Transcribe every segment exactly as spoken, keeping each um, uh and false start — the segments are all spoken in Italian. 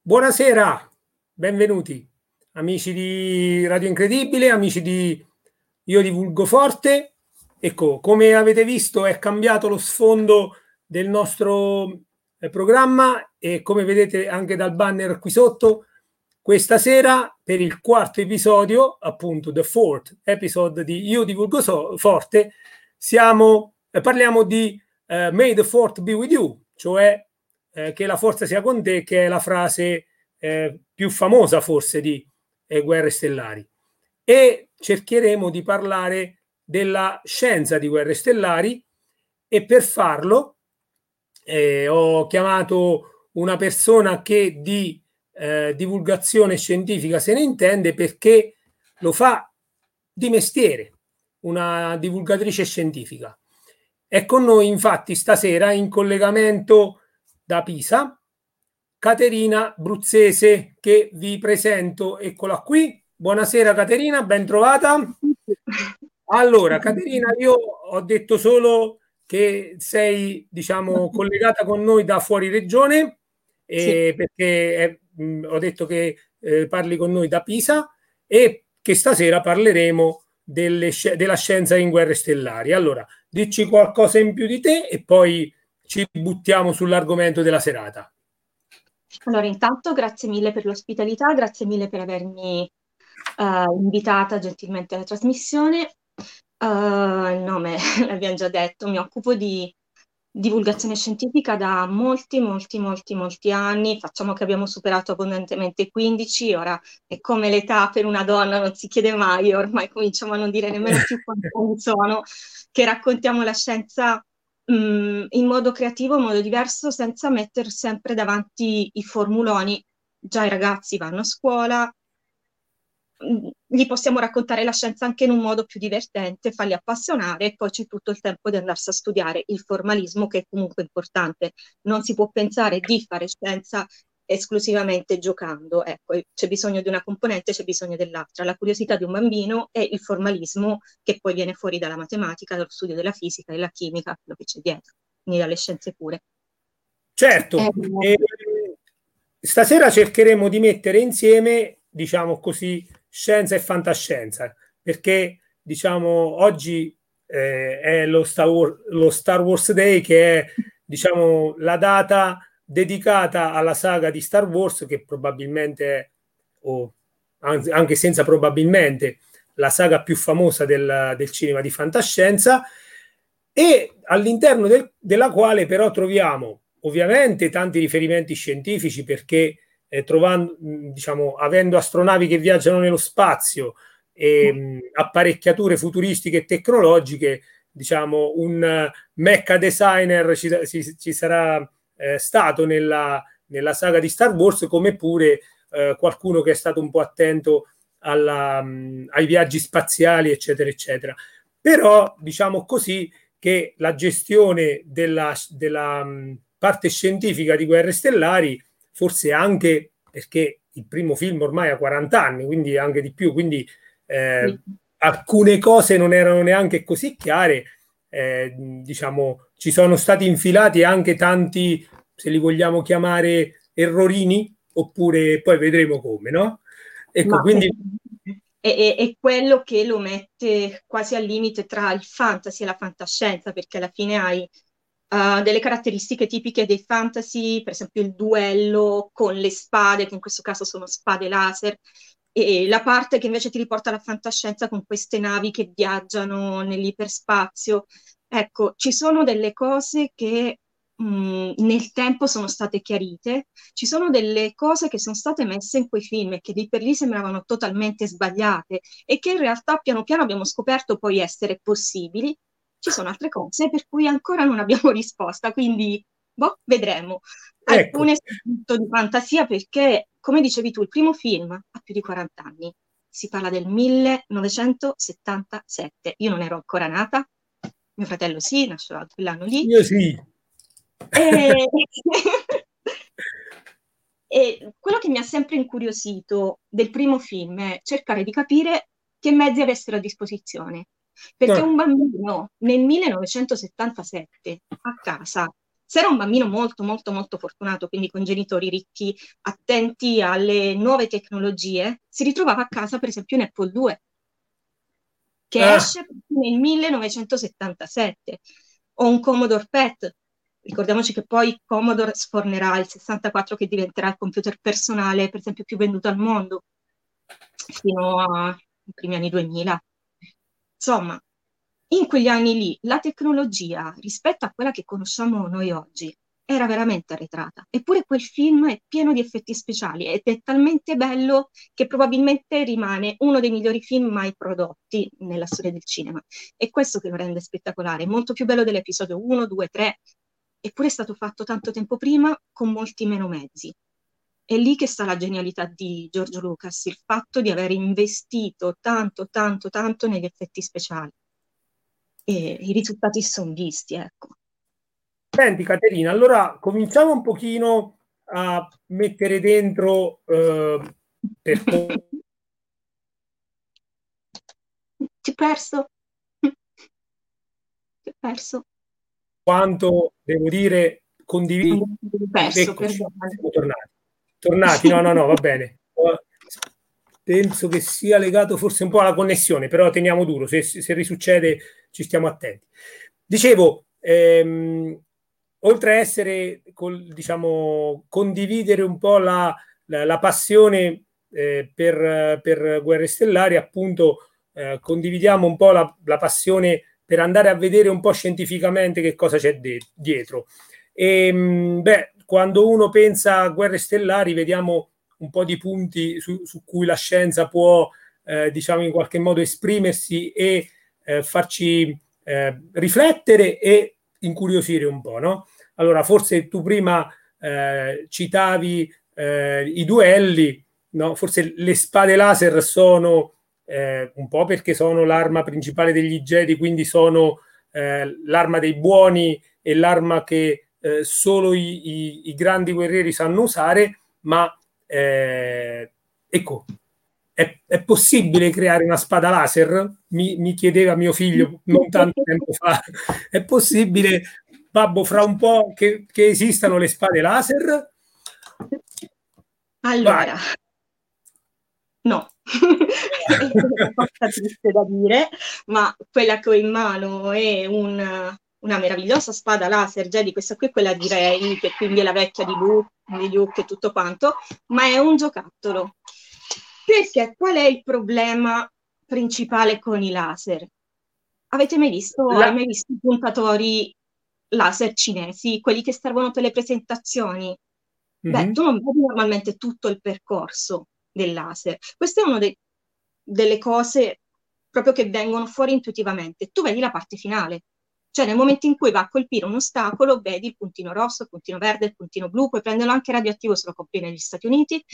Buonasera, benvenuti amici di Radio Incredibile, amici di Io Divulgo Forte. Ecco, come avete visto è cambiato lo sfondo del nostro eh, programma e come vedete anche dal banner qui sotto, questa sera per il quarto episodio, appunto the fourth episode di Io Divulgo so- Forte, siamo, eh, parliamo di eh, May the fourth be with you, cioè eh, che la forza sia con te, che è la frase eh, più famosa forse di eh, Guerre Stellari. E cercheremo di parlare della scienza di Guerre Stellari e per farlo eh, ho chiamato una persona che di eh, divulgazione scientifica se ne intende perché lo fa di mestiere, una divulgatrice scientifica. È con noi infatti stasera in collegamento da Pisa Caterina Bruzzese, che vi presento, eccola qui. Buonasera Caterina, ben trovata. Allora, Caterina, io ho detto solo che sei, diciamo, collegata con noi da fuori regione, Sì. eh, perché eh, mh, ho detto che eh, parli con noi da Pisa e che stasera parleremo delle sci- della scienza in guerre stellari. Allora, dici qualcosa in più di te e poi ci buttiamo sull'argomento della serata. Allora, intanto grazie mille per l'ospitalità, grazie mille per avermi eh, invitata gentilmente alla trasmissione. Eh, il nome l'abbiamo già detto, mi occupo di divulgazione scientifica da molti, molti, molti, molti anni. Facciamo che abbiamo superato abbondantemente i quindici, ora è come l'età per una donna, non si chiede mai, ormai cominciamo a non dire nemmeno più quanti anni sono, che raccontiamo la scienza mh, in modo creativo, in modo diverso, senza mettere sempre davanti i formuloni. Già i ragazzi vanno a scuola, mh, gli possiamo raccontare la scienza anche in un modo più divertente, farli appassionare e poi c'è tutto il tempo di andarsi a studiare il formalismo che è comunque importante. Non si può pensare di fare scienza esclusivamente giocando, ecco, c'è bisogno di una componente, c'è bisogno dell'altra. La curiosità di un bambino e il formalismo che poi viene fuori dalla matematica, dallo studio della fisica, della chimica, quello che c'è dietro, quindi dalle scienze pure. Certo, Eh, e stasera cercheremo di mettere insieme, diciamo così, scienza e fantascienza, perché diciamo oggi eh, è lo Star Wars, lo Star Wars Day, che è diciamo la data dedicata alla saga di Star Wars, che probabilmente è, o anche senza probabilmente, la saga più famosa del, del cinema di fantascienza, e all'interno del, della quale però troviamo ovviamente tanti riferimenti scientifici, perché eh, trovando, diciamo, avendo astronavi che viaggiano nello spazio e mh, apparecchiature futuristiche e tecnologiche, diciamo, un uh, mecha designer ci, ci, ci sarà eh, stato nella, nella saga di Star Wars, come pure eh, qualcuno che è stato un po' attento alla, mh, ai viaggi spaziali, eccetera, eccetera. Però, diciamo così, che la gestione della, della mh, parte scientifica di Guerre Stellari, forse anche perché il primo film ormai ha quaranta anni, quindi anche di più, quindi eh, sì. alcune cose non erano neanche così chiare, eh, diciamo, ci sono stati infilati anche tanti, se li vogliamo chiamare errorini, oppure poi vedremo come, no? Ecco, Ma è, quindi è- è quello che lo mette quasi al limite tra il fantasy e la fantascienza, perché alla fine hai uh, delle caratteristiche tipiche dei fantasy, per esempio il duello con le spade, che in questo caso sono spade laser, e la parte che invece ti riporta alla fantascienza con queste navi che viaggiano nell'iperspazio. Ecco, ci sono delle cose che mh, nel tempo sono state chiarite, ci sono delle cose che sono state messe in quei film e che lì per lì sembravano totalmente sbagliate e che in realtà piano piano abbiamo scoperto poi essere possibili. Ci sono altre cose per cui ancora non abbiamo risposta, quindi boh, vedremo. ecco, Alcune sono di fantasia perché, come dicevi tu, il primo film ha più di quaranta anni. Si parla del millenovecentosettantasette. Io non ero ancora nata, mio fratello sì, nasceva quell'anno lì. io sì. E... e quello che mi ha sempre incuriosito del primo film è cercare di capire che mezzi avessero a disposizione. Perché No, un bambino nel millenovecentosettantasette a casa, Se era un bambino molto, molto, molto fortunato, quindi con genitori ricchi, attenti alle nuove tecnologie, si ritrovava a casa, per esempio, un Apple due, che Ah, esce nel millenovecentosettantasette, o un Commodore P E T. Ricordiamoci che poi Commodore sfornerà il sessantaquattro, che diventerà il computer personale, per esempio, più venduto al mondo, fino ai primi anni duemila. Insomma, in quegli anni lì la tecnologia rispetto a quella che conosciamo noi oggi era veramente arretrata. Eppure quel film è pieno di effetti speciali ed è talmente bello che probabilmente rimane uno dei migliori film mai prodotti nella storia del cinema. È questo che lo rende spettacolare, molto più bello dell'episodio uno, due, tre, eppure è stato fatto tanto tempo prima con molti meno mezzi. È lì che sta la genialità di George Lucas, il fatto di aver investito tanto, tanto, tanto negli effetti speciali. E i risultati sono visti, ecco. senti Caterina, allora cominciamo un pochino a mettere dentro eh, per Ti ho perso? Ti ho perso? quanto devo dire, condividi. Non ti ho perso, Eccoci, perdona. siamo tornati. Tornati, no, no, no, va bene. Penso che sia legato forse un po' alla connessione, però teniamo duro, se, se risuccede ci stiamo attenti. Dicevo, ehm, oltre a essere, col, diciamo, condividere un po' la, la, la passione eh, per, per Guerre Stellari, appunto, eh, condividiamo un po' la, la passione per andare a vedere un po' scientificamente che cosa c'è de- dietro. E, beh, quando uno pensa a Guerre Stellari, vediamo un po' di punti su, su cui la scienza può, eh, diciamo, in qualche modo esprimersi e eh, farci eh, riflettere e incuriosire un po', no? Allora, forse tu prima eh, citavi eh, i duelli, no? Forse le spade laser sono eh, un po' perché sono l'arma principale degli Jedi, quindi sono eh, l'arma dei buoni e l'arma che eh, solo i, i, i grandi guerrieri sanno usare, ma eh, ecco, è, è, possibile creare una spada laser? Mi, mi, chiedeva mio figlio non tanto tempo fa. È possibile, babbo, fra un po' che, che esistano le spade laser? Allora, vai. No, è una cosa triste da dire, ma quella che ho in mano è un, una meravigliosa spada laser Jedi, questa qui è quella di Rey, che quindi è la vecchia di Luke, di Luke e tutto quanto, ma è un giocattolo. Perché qual è il problema principale con i laser? Avete mai visto, La... hai mai visto i puntatori laser cinesi, quelli che servono per le presentazioni? Beh, mm-hmm. tu non vedi normalmente tutto il percorso del laser. Questa è una de- delle cose proprio che vengono fuori intuitivamente. Tu vedi la parte finale, cioè nel momento in cui va a colpire un ostacolo, vedi il puntino rosso, il puntino verde, il puntino blu, puoi prenderlo anche radioattivo se lo compri negli Stati Uniti,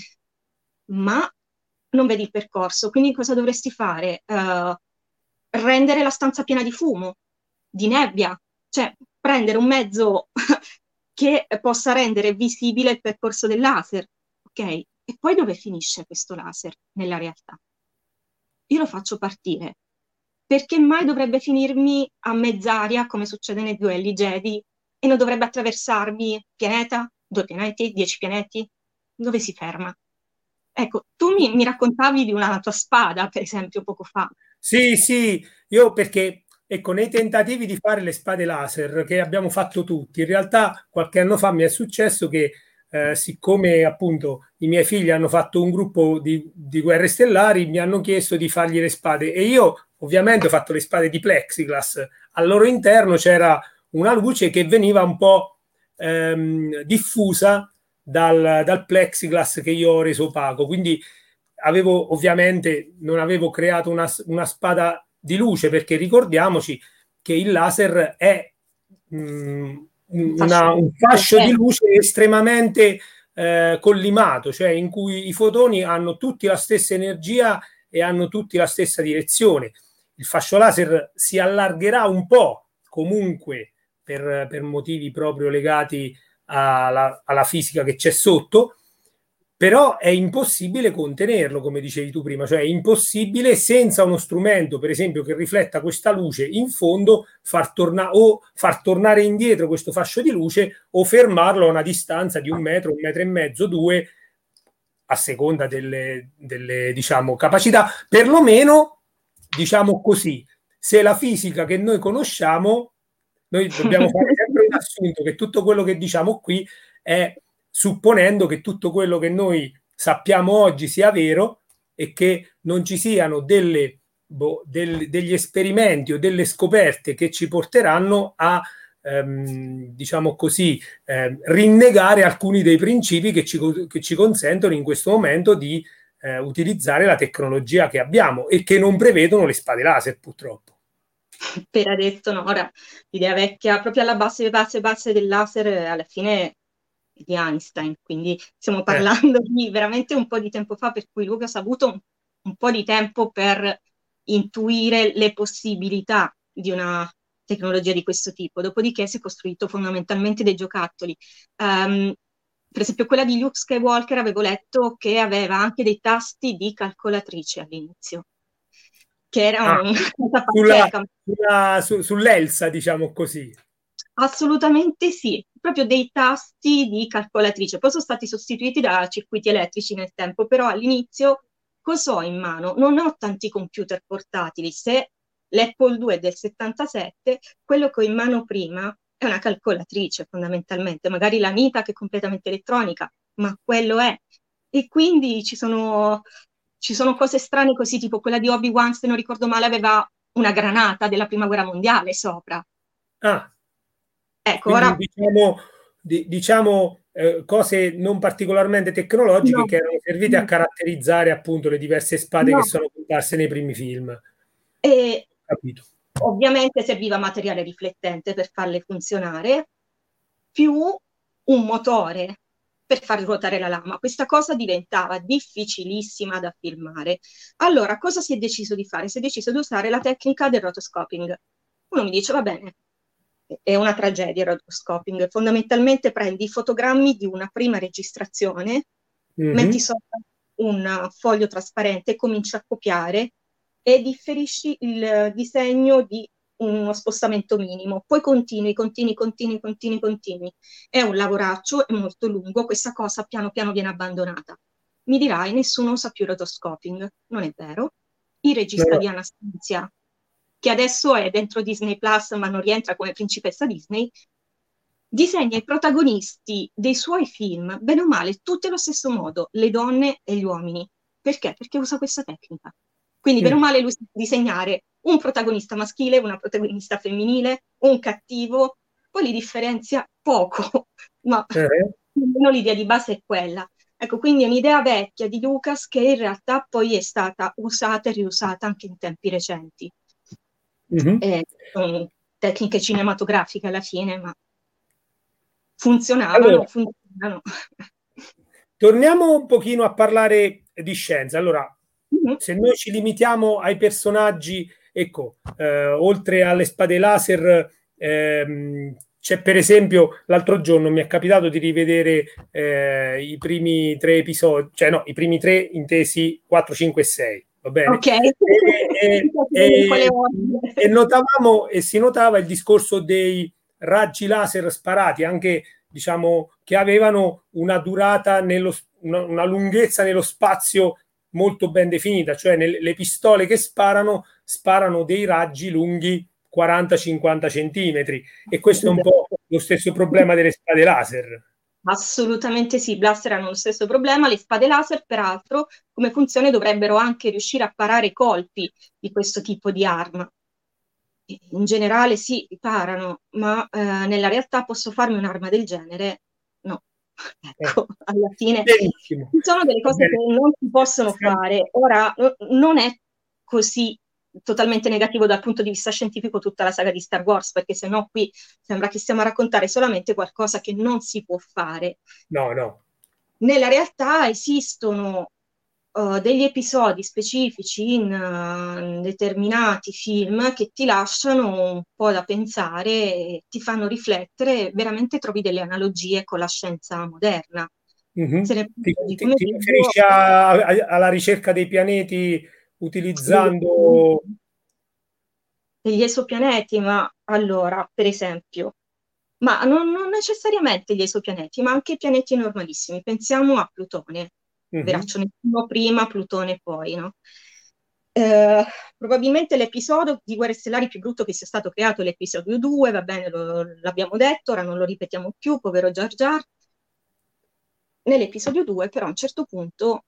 ma non vedi il percorso. Quindi cosa dovresti fare? Uh, rendere la stanza piena di fumo, di nebbia, cioè prendere un mezzo che possa rendere visibile il percorso del laser, ok? E poi dove finisce questo laser nella realtà? Io lo faccio partire. Perché mai dovrebbe finirmi a mezz'aria, come succede nei duelli Jedi, e non dovrebbe attraversarmi pianeta, due pianeti, dieci pianeti? Dove si ferma? Ecco, tu mi, mi raccontavi di una tua spada, per esempio, poco fa. Sì, sì, io perché, ecco, nei tentativi di fare le spade laser che abbiamo fatto tutti, in realtà qualche anno fa mi è successo che, eh, siccome appunto i miei figli hanno fatto un gruppo di, di Guerre Stellari, mi hanno chiesto di fargli le spade e io ovviamente ho fatto le spade di plexiglass. Al loro interno c'era una luce che veniva un po' ehm, diffusa dal, dal plexiglass che io ho reso opaco, quindi avevo ovviamente non avevo creato una, una spada di luce, perché ricordiamoci che il laser è mh, una, un fascio di luce estremamente eh, collimato, cioè in cui i fotoni hanno tutti la stessa energia e hanno tutti la stessa direzione. Il fascio laser si allargherà un po' comunque per, per motivi proprio legati alla, alla fisica che c'è sotto, però è impossibile contenerlo, come dicevi tu prima, cioè è impossibile senza uno strumento, per esempio, che rifletta questa luce in fondo, far tornare o far tornare indietro questo fascio di luce o fermarlo a una distanza di un metro, un metro e mezzo, due, a seconda delle, delle diciamo, capacità, perlomeno, diciamo così, se la fisica che noi conosciamo, noi dobbiamo fare sempre un assunto che tutto quello che diciamo qui è supponendo che tutto quello che noi sappiamo oggi sia vero e che non ci siano delle, boh, del, degli esperimenti o delle scoperte che ci porteranno a ehm, diciamo così eh, rinnegare alcuni dei principi che ci, che ci consentono in questo momento di eh, utilizzare la tecnologia che abbiamo e che non prevedono le spade laser, purtroppo. Per adesso no, ora l'idea vecchia, proprio alla base, base, base del laser, alla fine di Einstein, quindi stiamo parlando eh. di veramente un po' di tempo fa, per cui Lucas ha avuto un, un po' di tempo per intuire le possibilità di una tecnologia di questo tipo, dopodiché si è costruito fondamentalmente dei giocattoli. Um, per esempio quella di Luke Skywalker avevo letto che aveva anche dei tasti di calcolatrice all'inizio, che era ah, una cosa sulla, pazzesca. Sulla, su, sull'Elsa, diciamo così. Assolutamente sì, proprio dei tasti di calcolatrice. Poi sono stati sostituiti da circuiti elettrici nel tempo, però all'inizio cosa ho in mano? Non ho tanti computer portatili. Se l'Apple due è del settantasette, quello che ho in mano prima è una calcolatrice fondamentalmente, magari la Nita che è completamente elettronica, ma quello è. E quindi ci sono, ci sono cose strane così, tipo quella di Obi-Wan, se non ricordo male, aveva una granata della Prima Guerra Mondiale sopra. Ah. Ecco, Quindi ora... diciamo, di, diciamo eh, cose non particolarmente tecnologiche No, che erano servite a caratterizzare appunto le diverse spade no. che sono comparse nei primi film. E Capito. ovviamente serviva materiale riflettente per farle funzionare, più un motore per far ruotare la lama. Questa cosa diventava difficilissima da filmare. Allora, cosa si è deciso di fare? Si è deciso di usare la tecnica del rotoscoping. Uno mi dice, va bene, è una tragedia il rotoscoping. Fondamentalmente prendi i fotogrammi di una prima registrazione, mm-hmm. metti sopra un foglio trasparente, cominci a copiare e differisci il disegno di uno spostamento minimo, poi continui, continui, continui, continui, continui. È un lavoraccio, è molto lungo, questa cosa piano piano viene abbandonata. Mi dirai, nessuno usa più rotoscoping. Non è vero. Il regista no. di Anastasia, che adesso è dentro Disney Plus, ma non rientra come principessa Disney, disegna i protagonisti dei suoi film, bene o male, tutti allo stesso modo, le donne e gli uomini. Perché? Perché usa questa tecnica. Quindi, bene o male, lui sa disegnare un protagonista maschile, una protagonista femminile, un cattivo, poi li differenzia poco, ma uh-huh. l'idea di base è quella. Ecco, quindi è un'idea vecchia di Lucas che in realtà poi è stata usata e riusata anche in tempi recenti. Uh-huh. Eh, um, tecniche cinematografiche alla fine, ma funzionavano, allora, funzionano. Torniamo un pochino a parlare di scienza. Allora, mm-hmm. se noi ci limitiamo ai personaggi, ecco, eh, oltre alle spade laser, ehm, c'è per esempio, l'altro giorno mi è capitato di rivedere eh, i primi tre episodi, cioè no, i primi tre intesi quattro, cinque e sei. Va bene? Ok. E, e, e, e notavamo e si notava il discorso dei raggi laser sparati, anche diciamo che avevano una durata, nello, una, una lunghezza nello spazio molto ben definita, cioè nelle, le pistole che sparano, sparano dei raggi lunghi quaranta cinquanta centimetri, e questo è un po' lo stesso problema delle spade laser. Assolutamente sì, i blaster hanno lo stesso problema, le spade laser peraltro come funzione dovrebbero anche riuscire a parare i colpi di questo tipo di arma. In generale sì, parano, ma eh, nella realtà posso farmi un'arma del genere? No. Ecco, alla fine Benissimo. ci sono delle cose che non si possono fare. Ora, non è così totalmente negativo dal punto di vista scientifico tutta la saga di Star Wars, perché sennò qui sembra che stiamo a raccontare solamente qualcosa che non si può fare. No, no. Nella realtà esistono uh, degli episodi specifici in uh, determinati film che ti lasciano un po' da pensare e ti fanno riflettere, veramente trovi delle analogie con la scienza moderna. Mm-hmm. Se ne Ti, parla di ti, come ti vivo. riferisci a- a- alla ricerca dei pianeti utilizzando... Degli esopianeti, ma allora, per esempio, ma non, non necessariamente gli esopianeti, ma anche pianeti normalissimi. Pensiamo a Plutone, Mhm. veraccio Nettuno prima, Plutone poi, no? Eh, probabilmente l'episodio di Guerre Stellari più brutto che sia stato creato è l'episodio due, va bene, lo- l'abbiamo detto, ora non lo ripetiamo più, povero Jar Jar. Nell'episodio due, però, a un certo punto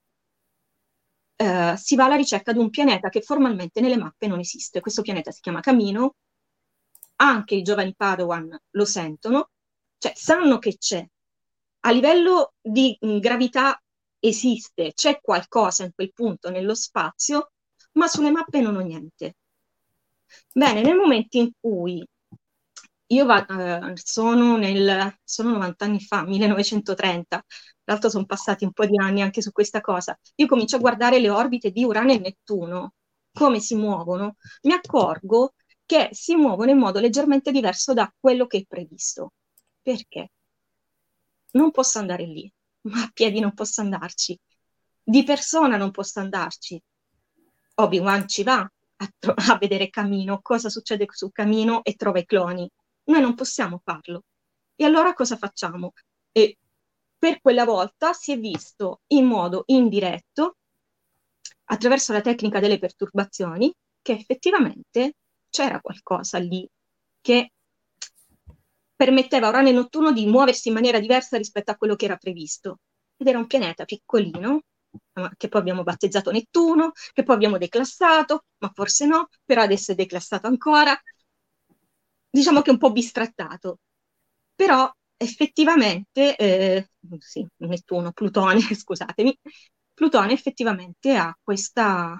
eh, si va alla ricerca di un pianeta che formalmente nelle mappe non esiste. Questo pianeta si chiama Camino, anche i giovani Padawan lo sentono, cioè sanno che c'è. A livello di mh, gravità esiste, c'è qualcosa in quel punto nello spazio, ma sulle mappe non ho niente. Bene, nel momento in cui io va- eh, sono nel, sono novanta anni fa, millenovecentotrenta, tra l'altro sono passati un po' di anni anche su questa cosa, io comincio a guardare le orbite di Urano e Nettuno, come si muovono, mi accorgo che si muovono in modo leggermente diverso da quello che è previsto. Perché? Non posso andare lì, ma a piedi non posso andarci, di persona non posso andarci. Obi-Wan ci va a, tro- a vedere Camino, cosa succede sul Camino e trova i cloni. Noi non possiamo farlo. E allora cosa facciamo? E per quella volta si è visto in modo indiretto, attraverso la tecnica delle perturbazioni, che effettivamente c'era qualcosa lì che permetteva a Urano e Nettuno di muoversi in maniera diversa rispetto a quello che era previsto. Ed era un pianeta piccolino, che poi abbiamo battezzato Nettuno, che poi abbiamo declassato, ma forse no, però adesso è declassato ancora. Diciamo che è un po' bistrattato, però effettivamente, eh, sì, Nettuno, Plutone, scusatemi, Plutone effettivamente ha questa,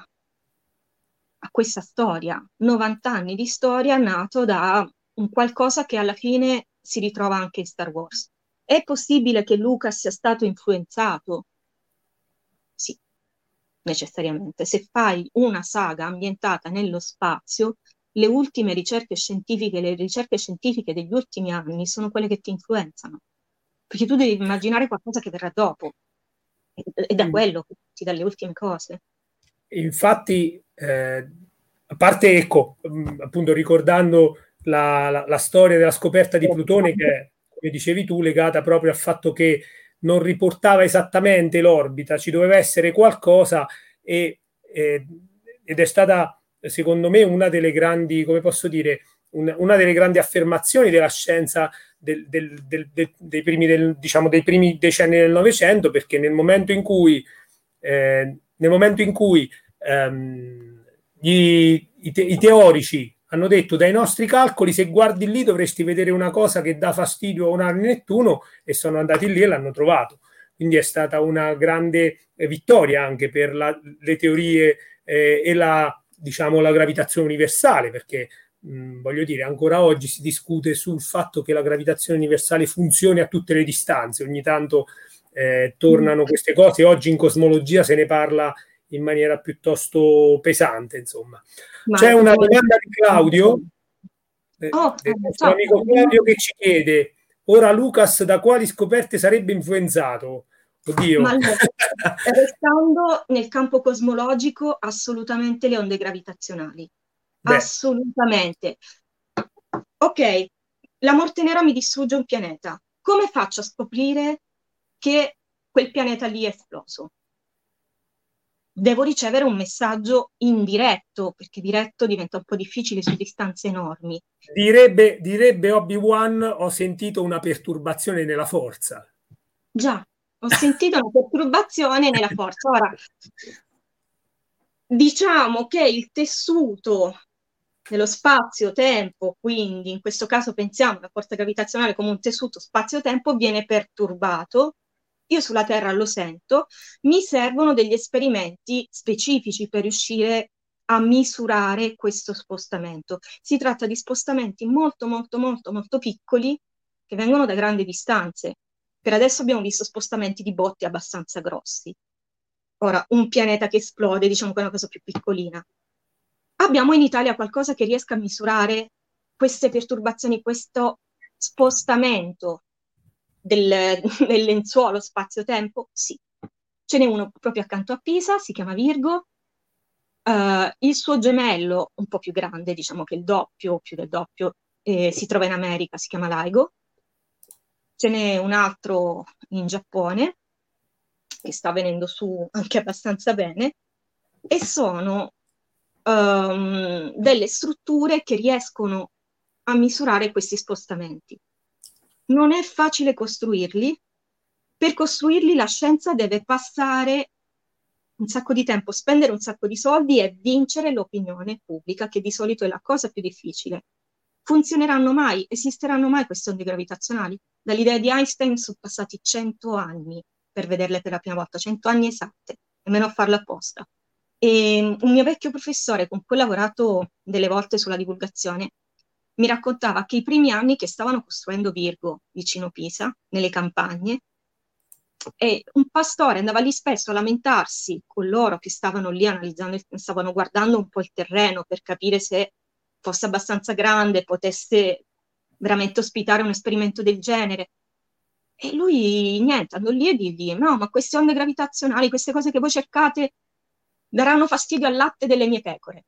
ha questa storia, novanta anni di storia nato da un qualcosa che alla fine si ritrova anche in Star Wars. È possibile che Lucas sia stato influenzato? Sì, necessariamente. Se fai una saga ambientata nello spazio, le ultime ricerche scientifiche, le ricerche scientifiche degli ultimi anni sono quelle che ti influenzano, perché tu devi immaginare qualcosa che verrà dopo, e, e da quello che ti dalle ultime cose. Infatti, eh, a parte, ecco, mh, appunto ricordando la, la- la storia della scoperta di Plutone, che è, come dicevi tu, legata proprio al fatto che non riportava esattamente l'orbita, ci doveva essere qualcosa e, e- ed è stata, secondo me, una delle grandi, come posso dire, un- una delle grandi affermazioni della scienza del- del- del- del- dei primi, del- diciamo, dei primi decenni del Novecento, perché nel momento in cui, eh, nel momento in cui ehm, gli, i, te, i teorici hanno detto dai nostri calcoli se guardi lì dovresti vedere una cosa che dà fastidio a Urano e Nettuno, e sono andati lì e l'hanno trovato. Quindi è stata una grande vittoria anche per la, le teorie eh, e la, diciamo, la gravitazione universale, perché mh, voglio dire, ancora oggi si discute sul fatto che la gravitazione universale funzioni a tutte le distanze. Ogni tanto eh, tornano queste cose. Oggi in cosmologia se ne parla in maniera piuttosto pesante, insomma. Ma C'è la una cosmologia... domanda di Claudio, eh, Oh, del eh, nostro ciao amico Claudio. Claudio, che ci chiede: ora Lucas da quali scoperte sarebbe influenzato? Ma Oddio. allora, restando nel campo cosmologico, assolutamente le onde gravitazionali. Beh, Assolutamente. Ok, la morte nera mi distrugge un pianeta. Come faccio a scoprire che quel pianeta lì è esploso? Devo ricevere un messaggio indiretto, perché diretto diventa un po' difficile su distanze enormi. direbbe, direbbe Obi-Wan, ho sentito una perturbazione nella forza. Già, ho sentito una perturbazione nella forza. Ora, diciamo che il tessuto dello spazio-tempo, quindi in questo caso pensiamo alla forza gravitazionale come un tessuto spazio-tempo, viene perturbato. Io sulla Terra lo sento, mi servono degli esperimenti specifici per riuscire a misurare questo spostamento. Si tratta di spostamenti molto, molto, molto, molto piccoli che vengono da grandi distanze. Per adesso abbiamo visto spostamenti di botti abbastanza grossi. Ora, un pianeta che esplode, diciamo che è una cosa più piccolina. Abbiamo in Italia qualcosa che riesca a misurare queste perturbazioni, questo spostamento? del, del lenzuolo spazio-tempo? Sì. Ce n'è uno proprio accanto a Pisa, si chiama Virgo. Uh, il suo gemello, un po' più grande, diciamo che il doppio, più del doppio, eh, si trova in America, si chiama Laigo. Ce n'è un altro in Giappone, che sta venendo su anche abbastanza bene, e sono um, delle strutture che riescono a misurare questi spostamenti. Non è facile costruirli. Per costruirli la scienza deve passare un sacco di tempo, spendere un sacco di soldi e vincere l'opinione pubblica, che di solito è la cosa più difficile. Funzioneranno mai? Esisteranno mai queste onde gravitazionali? Dall'idea di Einstein sono passati cento anni per vederle per la prima volta, cento anni esatte, nemmeno a farlo apposta. E un mio vecchio professore con cui ho lavorato delle volte sulla divulgazione mi raccontava che i primi anni che stavano costruendo Virgo vicino Pisa, nelle campagne, e un pastore andava lì spesso a lamentarsi con loro che stavano lì analizzando, stavano guardando un po' il terreno per capire se fosse abbastanza grande, potesse veramente ospitare un esperimento del genere. E lui, niente, andò lì e dirgli, no, ma queste onde gravitazionali, queste cose che voi cercate, daranno fastidio al latte delle mie pecore.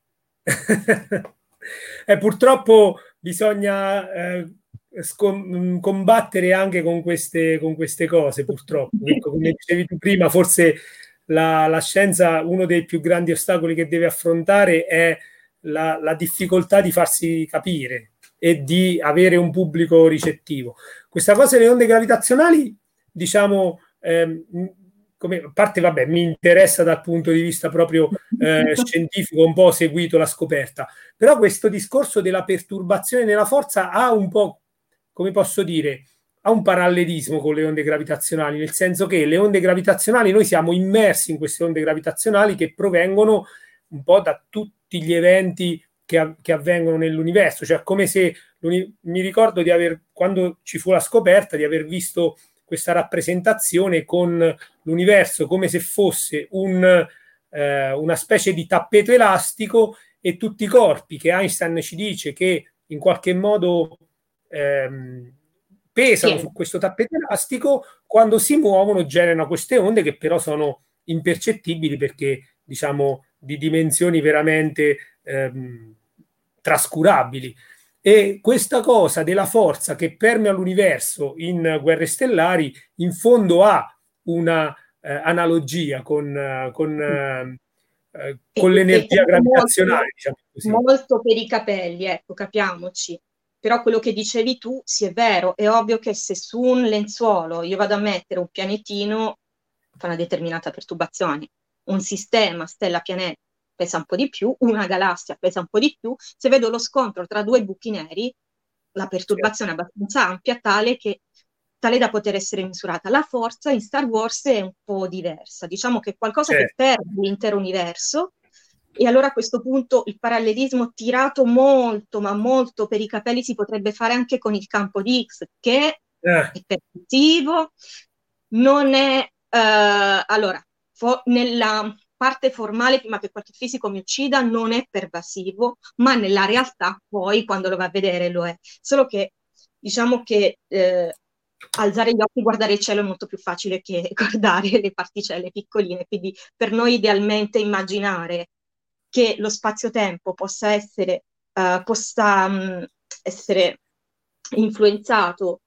E purtroppo bisogna eh, scom- combattere anche con queste, con queste cose, purtroppo. Ecco, come dicevi tu prima, forse la, la scienza, uno dei più grandi ostacoli che deve affrontare è la, la difficoltà di farsi capire e di avere un pubblico ricettivo. Questa cosa delle onde gravitazionali, diciamo, ehm, come, a parte, vabbè, mi interessa dal punto di vista proprio eh, scientifico, un po' ho seguito la scoperta, però questo discorso della perturbazione nella forza ha un po', come posso dire, ha un parallelismo con le onde gravitazionali, nel senso che le onde gravitazionali, noi siamo immersi in queste onde gravitazionali che provengono un po' da tutti gli eventi che, che avvengono nell'universo, cioè come se, mi ricordo di aver, quando ci fu la scoperta, di aver visto questa rappresentazione con l'universo come se fosse un, eh, una specie di tappeto elastico e tutti i corpi che Einstein ci dice che in qualche modo ehm, pesano Sì. su questo tappeto elastico, quando si muovono generano queste onde che però sono impercettibili perché, diciamo, di dimensioni veramente ehm, trascurabili. E questa cosa della forza che permea l'universo in Guerre Stellari in fondo ha una eh, analogia con, eh, con, eh, con l'energia gravitazionale, molto, diciamo così. molto per i capelli, ecco, capiamoci. Però quello che dicevi tu, sì, è vero. È ovvio che se su un lenzuolo io vado a mettere un pianetino, fa una determinata perturbazione. Un sistema, stella, pianeta, pesa un po' di più, una galassia pesa un po' di più. Se vedo lo scontro tra due buchi neri, la perturbazione è abbastanza ampia, tale che tale da poter essere misurata. La forza in Star Wars è un po' diversa, diciamo che è qualcosa Certo. che perde l'intero universo, e allora a questo punto il parallelismo tirato molto, ma molto per i capelli si potrebbe fare anche con il campo di X, che Eh. è percettivo, non è... Uh, allora, fo- nella parte formale, prima che qualche fisico mi uccida, non è pervasivo, ma nella realtà poi, quando lo va a vedere, lo è. Solo che, diciamo che eh, alzare gli occhi e guardare il cielo è molto più facile che guardare le particelle piccoline, quindi per noi idealmente immaginare che lo spazio-tempo possa essere, uh, possa um, essere influenzato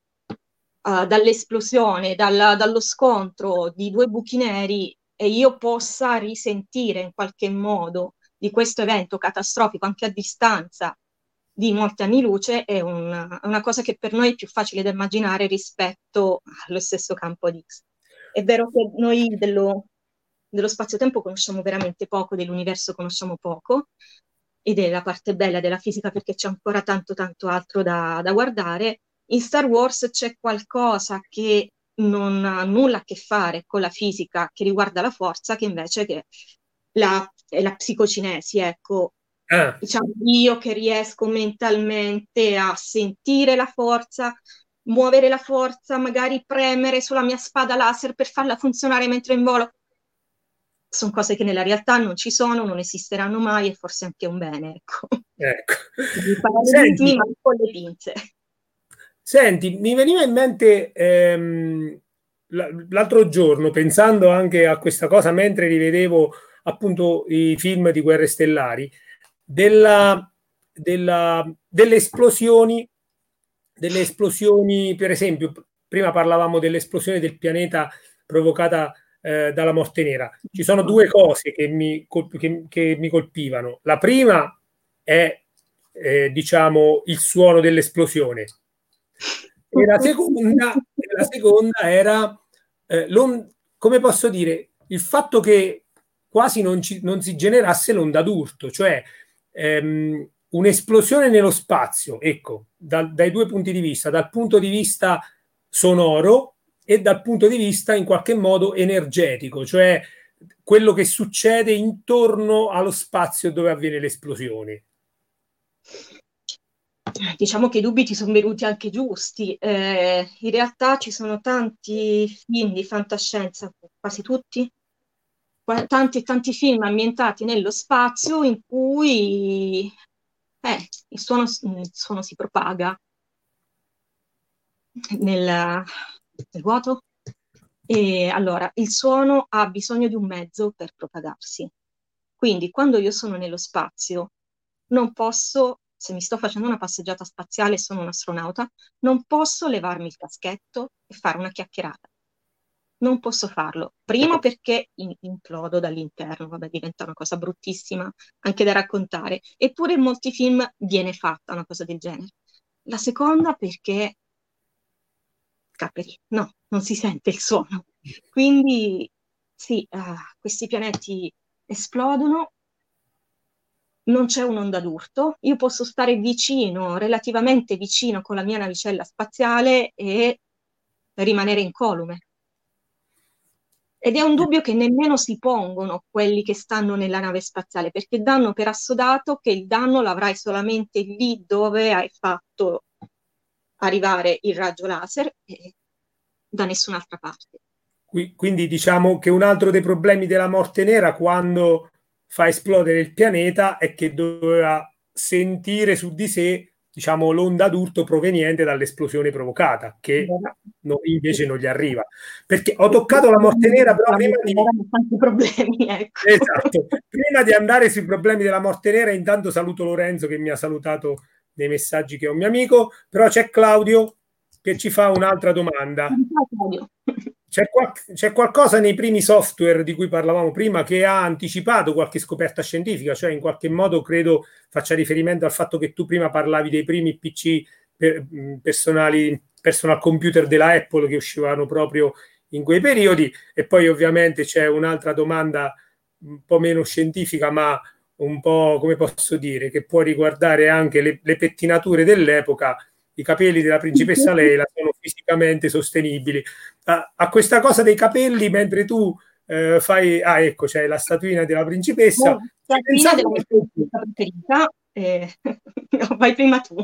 uh, dall'esplosione, dalla, dallo scontro di due buchi neri, e io possa risentire in qualche modo di questo evento catastrofico anche a distanza di molti anni luce, è una, una cosa che per noi è più facile da immaginare rispetto allo stesso campo di X. È vero che noi dello, dello spazio-tempo conosciamo veramente poco, dell'universo conosciamo poco, ed è la parte bella della fisica perché c'è ancora tanto tanto altro da, da guardare. In Star Wars c'è qualcosa che non ha nulla a che fare con la fisica che riguarda la forza, che invece che la, è la psicocinesi, ecco. Ah. Diciamo, io che riesco mentalmente a sentire la forza, muovere la forza, magari premere sulla mia spada laser per farla funzionare mentre in volo. Sono cose che nella realtà non ci sono, non esisteranno mai, e forse anche un bene, ecco. Ecco. I parallelismi, Senti, ma con le pinze. Senti, mi veniva in mente ehm, l- l'altro giorno, pensando anche a questa cosa, mentre rivedevo appunto i film di Guerre Stellari, della, della- delle esplosioni, delle esplosioni, per esempio, prima parlavamo dell'esplosione del pianeta provocata eh, dalla morte nera. Ci sono due cose che mi, col- che- che mi colpivano. La prima è, eh, diciamo, il suono dell'esplosione. E la seconda, e la seconda era, eh, l'on- come posso dire, il fatto che quasi non, ci- non si generasse l'onda d'urto, cioè ehm, un'esplosione nello spazio, ecco, dal- dai due punti di vista, dal punto di vista sonoro e dal punto di vista in qualche modo energetico, cioè quello che succede intorno allo spazio dove avviene l'esplosione. Diciamo che i dubbi ti sono venuti anche giusti. Eh, in realtà ci sono tanti film di fantascienza, quasi tutti, qua- tanti e tanti film ambientati nello spazio in cui eh, il suono, il suono si propaga nel, nel vuoto. E allora, il suono ha bisogno di un mezzo per propagarsi. Quindi, quando io sono nello spazio, non posso, se mi sto facendo una passeggiata spaziale e sono un astronauta, non posso levarmi il caschetto e fare una chiacchierata. Non posso farlo. Primo perché in- implodo dall'interno, vabbè, diventa una cosa bruttissima anche da raccontare. Eppure in molti film viene fatta una cosa del genere. La seconda perché, capri, no, non si sente il suono. Quindi sì, ah, questi pianeti esplodono, non c'è un'onda d'urto, io posso stare vicino, relativamente vicino con la mia navicella spaziale e rimanere incolume. Ed è un dubbio che nemmeno si pongono quelli che stanno nella nave spaziale, perché danno per assodato che il danno l'avrai solamente lì dove hai fatto arrivare il raggio laser e da nessun'altra parte. Qui- Quindi diciamo che un altro dei problemi della morte nera quando fa esplodere il pianeta è che doveva sentire su di sé, diciamo, l'onda d'urto proveniente dall'esplosione provocata, che no- invece non gli arriva. Perché ho toccato la morte nera, però La prima morte nera di, ha tanti problemi, ecco. esatto, prima di andare sui problemi della morte nera, intanto saluto Lorenzo che mi ha salutato nei messaggi che è un mio amico, però c'è Claudio che ci fa un'altra domanda. C'è, qual- c'è qualcosa nei primi software di cui parlavamo prima che ha anticipato qualche scoperta scientifica, cioè in qualche modo credo faccia riferimento al fatto che tu prima parlavi dei primi P C per- mh, personali, personal computer della Apple che uscivano proprio in quei periodi e poi ovviamente c'è un'altra domanda un po' meno scientifica ma un po' come posso dire che può riguardare anche le, le pettinature dell'epoca. I capelli della principessa Leila sono fisicamente sostenibili a, a questa cosa dei capelli mentre tu eh, fai, ah ecco c'è la statuina della principessa, La ci fine pensavo della mia principessa preferita, eh, no, vai prima tu.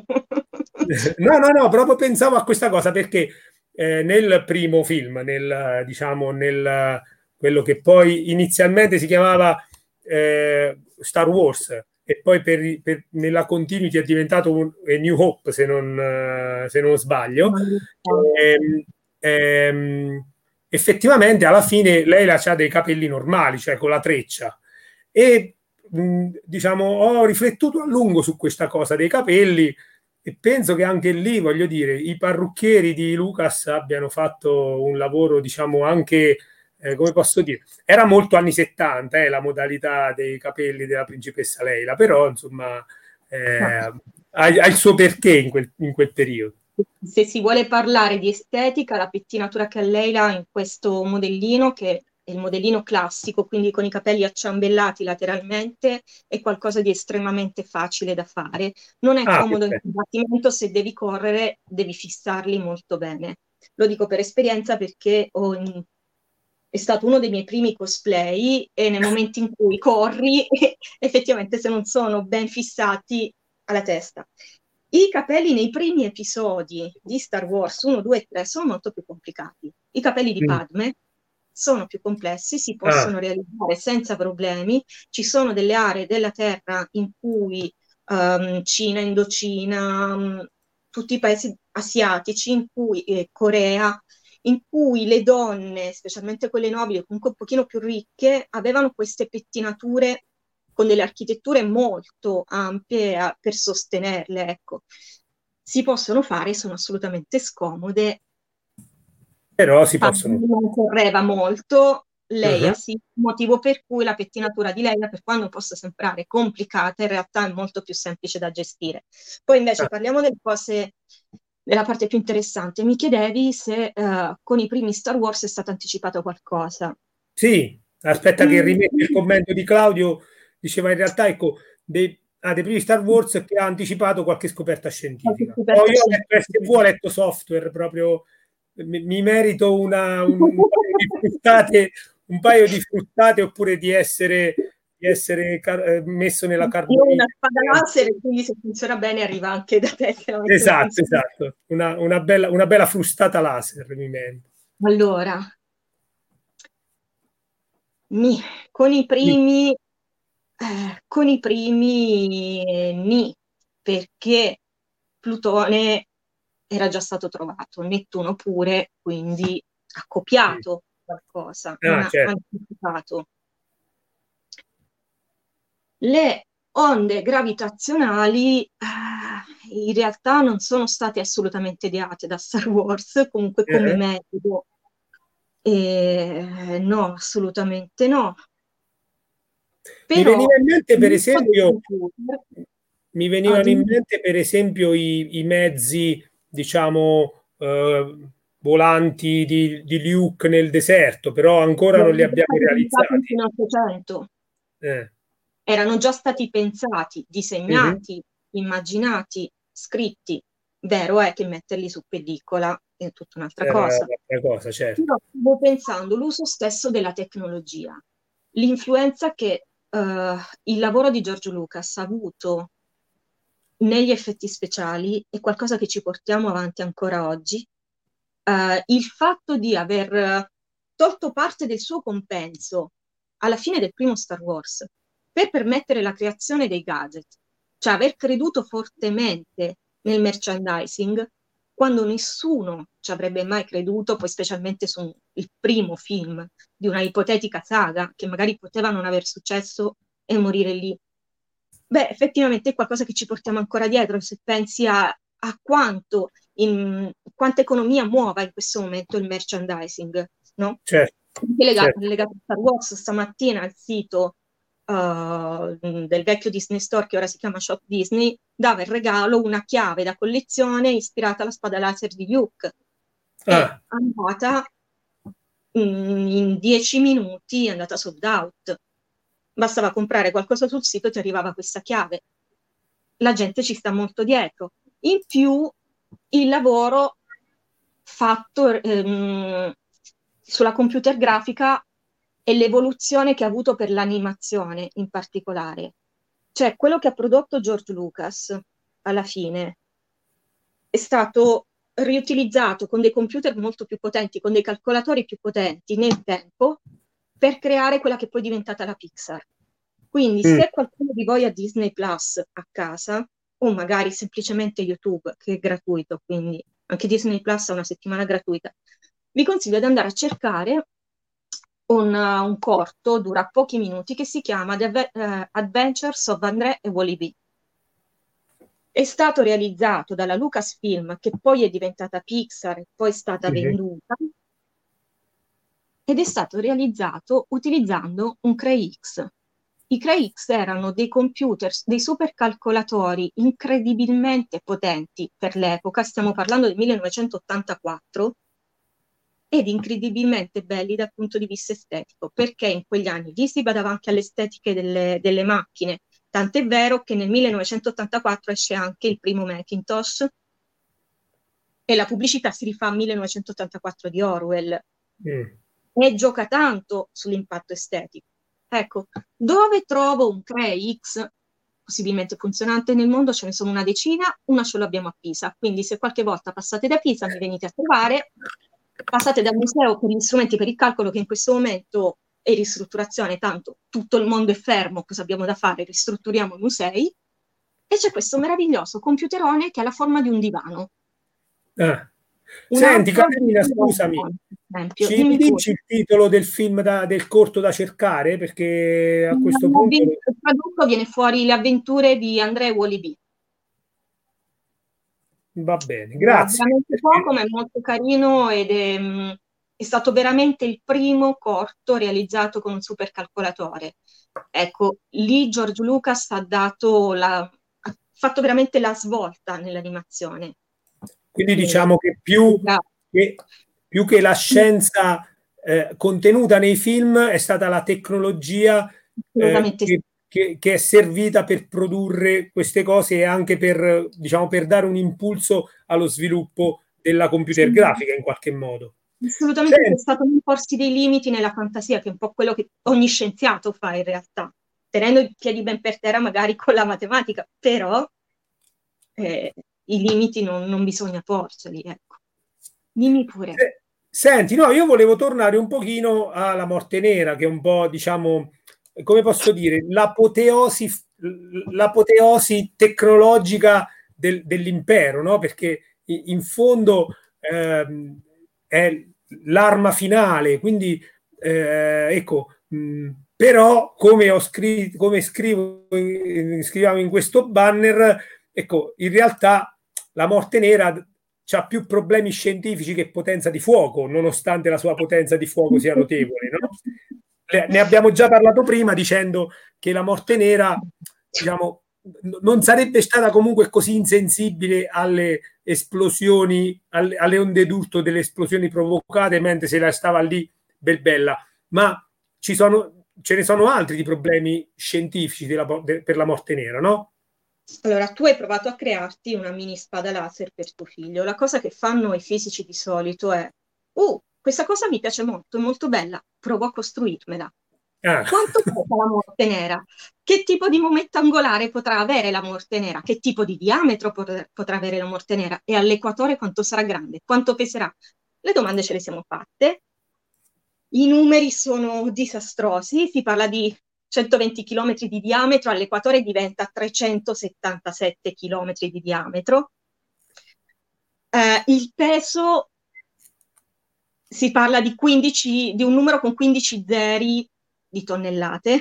no no no proprio pensavo a questa cosa perché eh, nel primo film nel diciamo nel quello che poi inizialmente si chiamava eh, Star Wars e poi per, per, nella continuity è diventato un, A New Hope se non, eh, se non sbaglio. ehm, ehm, effettivamente alla fine lei ha dei capelli normali, cioè con la treccia. E mh, diciamo, ho riflettuto a lungo su questa cosa dei capelli e penso che anche lì, voglio dire, i parrucchieri di Lucas abbiano fatto un lavoro, diciamo, anche, eh, come posso dire, era molto anni settanta, eh, la modalità dei capelli della principessa Leila, però, insomma, eh, ha, ha il suo perché in quel, in quel periodo. Se si vuole parlare di estetica, la pettinatura che ha Leila in questo modellino, che è il modellino classico, quindi con i capelli acciambellati lateralmente, è qualcosa di estremamente facile da fare. Non è Ah, comodo in perfetto. combattimento, se devi correre, devi fissarli molto bene. Lo dico per esperienza perché ho in- è stato uno dei miei primi cosplay e nel momento in cui corri, effettivamente se non sono ben fissati alla testa. I capelli nei primi episodi di Star Wars uno, due e tre sono molto più complicati. I capelli di Mm. Padme sono più complessi, si Ah, possono realizzare senza problemi. Ci sono delle aree della Terra in cui um, Cina, Indocina, um, tutti i paesi asiatici, in cui eh, Corea, in cui le donne, specialmente quelle nobili, comunque un pochino più ricche, avevano queste pettinature con delle architetture molto ampie a, per sostenerle, ecco. Si possono fare, sono assolutamente scomode. Però si Fabio possono. non correva molto, Leia Uh-huh. sì, motivo per cui la pettinatura di Leia, per quanto possa sembrare complicata, in realtà è molto più semplice da gestire. Poi invece Ah, parliamo delle cose, della parte più interessante. Mi chiedevi se uh, con i primi Star Wars è stato anticipato qualcosa. sì, aspetta che Mm. rimetto il commento di Claudio, diceva in realtà, ecco, dei, ah, dei primi Star Wars che ha anticipato qualche scoperta Qualche scientifica. Oh, scoperta io ho letto scientifica. S T V, ho letto software, proprio mi, mi merito una, un, un paio di fruttate, un paio di fruttate oppure di essere, di essere car- eh, messo nella Io ho una carbonite. spada laser, quindi se funziona bene arriva anche da te, se la metto in Esatto, funzione. esatto, una, una bella, una bella frustata laser mi merito. Allora, mi, con i Sì, primi, eh, con i primi eh, ni, perché Plutone era già stato trovato, Nettuno pure, quindi ha sì. copiato qualcosa, non Ah, ha certo. anticipato. Le onde gravitazionali eh, in realtà non sono state assolutamente ideate da Star Wars, comunque come Eh, metodo. Eh, no, assolutamente no. Mi Però veniva in mente, per l'uso dei esempio, computer, mi ah, venivano in dimmi- mente, per esempio, i, i mezzi, diciamo, eh, volanti di, di Luke nel deserto, però ancora non li erano già abbiamo stati pensati in realizzati. fine Ottocento, Eh, erano già stati pensati, mhm. disegnati, immaginati, scritti. Vero è che metterli su pellicola è tutta un'altra Era cosa. un'altra cosa, certo. Però stavo pensando l'uso stesso della tecnologia, l'influenza che eh, il lavoro di George Lucas ha avuto negli effetti speciali è qualcosa che ci portiamo avanti ancora oggi. Eh, il fatto di aver tolto parte del suo compenso alla fine del primo Star Wars per permettere la creazione dei gadget, cioè aver creduto fortemente nel merchandising, quando nessuno ci avrebbe mai creduto, poi specialmente su il primo film di una ipotetica saga che magari poteva non aver successo e morire lì. Beh, effettivamente è qualcosa che ci portiamo ancora dietro, se pensi a, a quanto, in, quanta economia muova in questo momento il merchandising, no? Certo, Anche legato, certo. legato a Star Wars, stamattina al sito uh, del vecchio Disney Store, che ora si chiama Shop Disney, dava in regalo una chiave da collezione ispirata alla spada laser di Luke. È Ah, andata in, in dieci minuti, è andata sold out. Bastava comprare qualcosa sul sito e ti arrivava questa chiave. La gente ci sta molto dietro. In più, il lavoro fatto ehm, sulla computer grafica e l'evoluzione che ha avuto per l'animazione in particolare. Cioè, quello che ha prodotto George Lucas alla fine è stato riutilizzato con dei computer molto più potenti, con dei calcolatori più potenti nel tempo, per creare quella che poi è diventata la Pixar. Quindi mm. se qualcuno di voi ha Disney Plus a casa, o magari semplicemente YouTube, che è gratuito, quindi anche Disney Plus ha una settimana gratuita, vi consiglio di andare a cercare un, uh, un corto, dura pochi minuti, che si chiama The Adve- eh, Adventures of André e Wally B. È stato realizzato dalla Lucasfilm, che poi è diventata Pixar e poi è stata Mhm. venduta, ed è stato realizzato utilizzando un Cray X. I Cray X erano dei computer, dei supercalcolatori incredibilmente potenti per l'epoca, stiamo parlando del millenovecentottantaquattro, ed incredibilmente belli dal punto di vista estetico, perché in quegli anni lì si badava anche alle estetiche delle, delle macchine, tant'è vero che nel millenovecentottantaquattro esce anche il primo Macintosh e la pubblicità si rifà a millenovecentottantaquattro di Orwell Mm. e gioca tanto sull'impatto estetico. Ecco, dove trovo un Cray X possibilmente funzionante nel mondo? Ce ne sono una decina, una ce l'abbiamo a Pisa, quindi se qualche volta passate da Pisa mi venite a trovare, passate dal museo per gli strumenti per il calcolo che in questo momento è ristrutturazione, tanto tutto il mondo è fermo, cosa abbiamo da fare? Ristrutturiamo i musei, e c'è questo meraviglioso computerone che ha la forma di un divano. Ah. Un Senti, altro Caterina, scusami, per esempio, ci dimmi pure. dici il titolo del film, da, del corto da cercare? Perché a questo punto... Il tradotto viene fuori Le avventure di André Wolibi. Va bene, Dura grazie. veramente poco, Perché... ma è molto carino ed è, mh, è stato veramente il primo corto realizzato con un supercalcolatore. Ecco, lì George Lucas ha dato la, ha fatto veramente la svolta nell'animazione. Quindi E, diciamo che più che, più che la scienza eh, contenuta nei film è stata la tecnologia eh, assolutamente sì. che, che- che è servita per produrre queste cose e anche per, diciamo, per dare un impulso allo sviluppo della computer grafica in qualche modo. Assolutamente c'è Senti, stato non porsi dei limiti nella fantasia, che è un po' quello che ogni scienziato fa in realtà, tenendo i piedi ben per terra magari con la matematica, però eh, i limiti non, non bisogna porceli, ecco. Dimmi pure. se- senti, no, io volevo tornare un pochino alla Morte Nera, che è un po', diciamo, come posso dire, l'apoteosi, l'apoteosi tecnologica del- dell'impero, no? Perché i- in fondo ehm, è l'arma finale, quindi eh, ecco, mh, però come ho scritto, come scrivo, in- scriviamo in questo banner, ecco, in realtà la Morte Nera ha più problemi scientifici che potenza di fuoco, nonostante la sua potenza di fuoco sia notevole, no? Ne abbiamo già parlato prima dicendo che la Morte Nera, diciamo, non sarebbe stata comunque così insensibile alle esplosioni, alle, alle onde d'urto delle esplosioni provocate, mentre se la stava lì bel bella. Ma ci sono, ce ne sono altri di problemi scientifici della, de, per la Morte Nera, no? Allora, tu hai provato a crearti una mini spada laser per tuo figlio. La cosa che fanno i fisici di solito è, uh, questa cosa mi piace molto, è molto bella, provo a costruirmela. Ah. Quanto pesa la morte nera? Che tipo di momento angolare potrà avere la morte nera? Che tipo di diametro pot- potrà avere la morte nera? E all'equatore quanto sarà grande? Quanto peserà? Le domande ce le siamo fatte. I numeri sono disastrosi, si parla di centoventi chilometri di diametro, all'equatore diventa trecentosettantasette chilometri di diametro. Eh, il peso si parla di, quindici, di un numero con quindici zeri di tonnellate.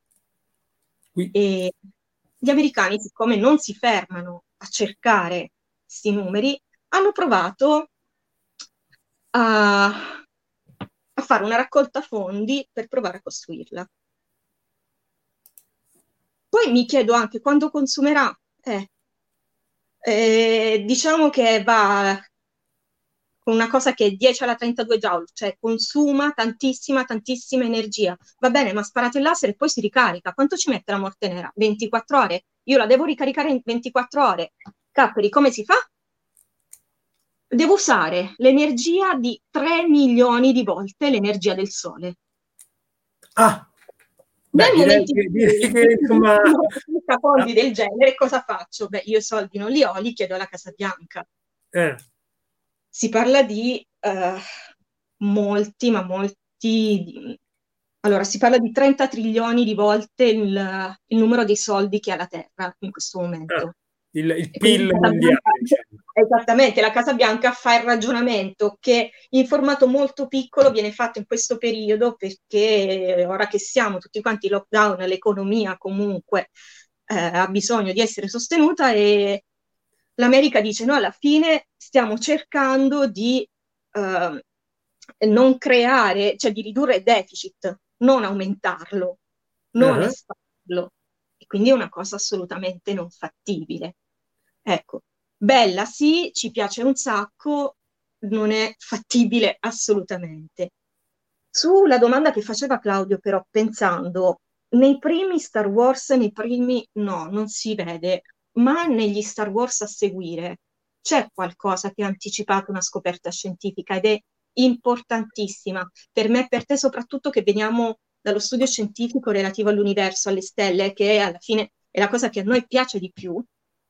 Qui. E gli americani, siccome non si fermano a cercare questi numeri, hanno provato a, a fare una raccolta fondi per provare a costruirla. Poi mi chiedo anche quando consumerà. Eh, eh, diciamo che va con una cosa che è dieci alla trentadue joule, cioè consuma tantissima, tantissima energia. Va bene, ma sparate il laser e poi si ricarica. Quanto ci mette la morte nera? ventiquattro ore? Io la devo ricaricare in ventiquattro ore. Capperi, come si fa? Devo usare l'energia di tre milioni di volte l'energia del Sole. Ah, beh, Nel direi momento che, in direi cui che insomma, senza fondi del genere, cosa faccio? Beh, io i soldi non li ho, li chiedo alla Casa Bianca. eh, Si parla di eh, molti, ma molti... Allora, si parla di trenta trilioni di volte il, il numero di soldi che ha la Terra in questo ah, momento. il, il E quindi P I L la Casa mondiale, Bianca, diciamo. esattamente, la Casa Bianca fa il ragionamento che in formato molto piccolo viene fatto in questo periodo perché ora che siamo tutti quanti in lockdown, l'economia comunque eh, ha bisogno di essere sostenuta e l'America dice no, alla fine stiamo cercando di eh, non creare, cioè di ridurre il deficit, non aumentarlo, non Ah, espanderlo. E quindi è una cosa assolutamente non fattibile. Ecco, bella sì, ci piace un sacco, non è fattibile assolutamente. Sulla domanda che faceva Claudio, però, pensando, nei primi Star Wars, nei primi no, non si vede, ma negli Star Wars a seguire c'è qualcosa che ha anticipato una scoperta scientifica ed è importantissima per me e per te, soprattutto che veniamo dallo studio scientifico relativo all'universo, alle stelle, che alla fine è la cosa che a noi piace di più.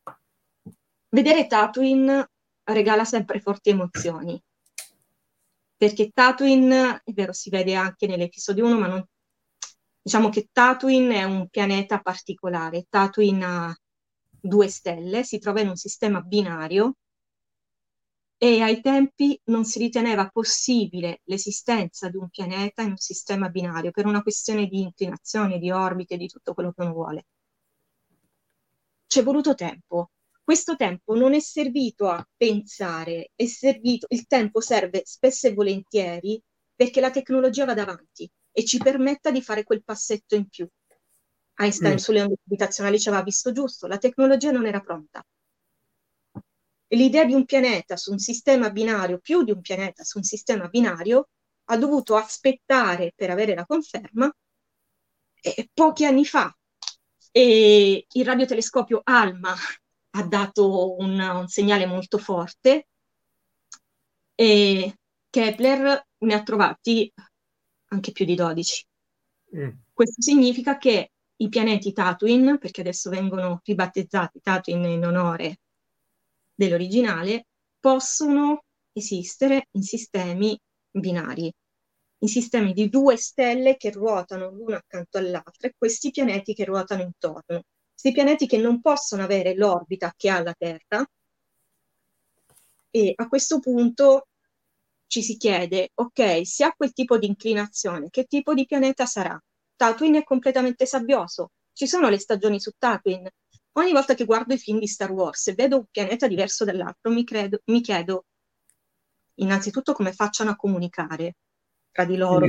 Vedere Tatooine regala sempre forti emozioni, perché Tatooine, è vero, si vede anche nell'episodio uno, ma non, diciamo che Tatooine è un pianeta particolare. Tatooine ha due stelle, si trova in un sistema binario e ai tempi non si riteneva possibile l'esistenza di un pianeta in un sistema binario per una questione di inclinazione, di orbite, di tutto quello che uno vuole. C'è voluto tempo. Questo tempo non è servito a pensare, è servito, il tempo serve spesso e volentieri perché la tecnologia vada avanti e ci permetta di fare quel passetto in più. Einstein mm. sulle onde gravitazionali ci aveva visto giusto, la tecnologia non era pronta. L'idea di un pianeta su un sistema binario, più di un pianeta su un sistema binario, ha dovuto aspettare per avere la conferma eh, pochi anni fa. E il radiotelescopio ALMA ha dato un, un segnale molto forte e Kepler ne ha trovati anche più di dodici. Mm. Questo significa che i pianeti Tatooine, perché adesso vengono ribattezzati Tatooine in onore dell'originale, possono esistere in sistemi binari, in sistemi di due stelle che ruotano l'una accanto all'altra e questi pianeti che ruotano intorno. Questi pianeti che non possono avere l'orbita che ha la Terra e a questo punto ci si chiede, ok, se ha quel tipo di inclinazione, che tipo di pianeta sarà? Tatooine è completamente sabbioso, ci sono le stagioni su Tatooine. Ogni volta che guardo i film di Star Wars e vedo un pianeta diverso dall'altro, mi, credo, mi chiedo innanzitutto come facciano a comunicare tra di loro.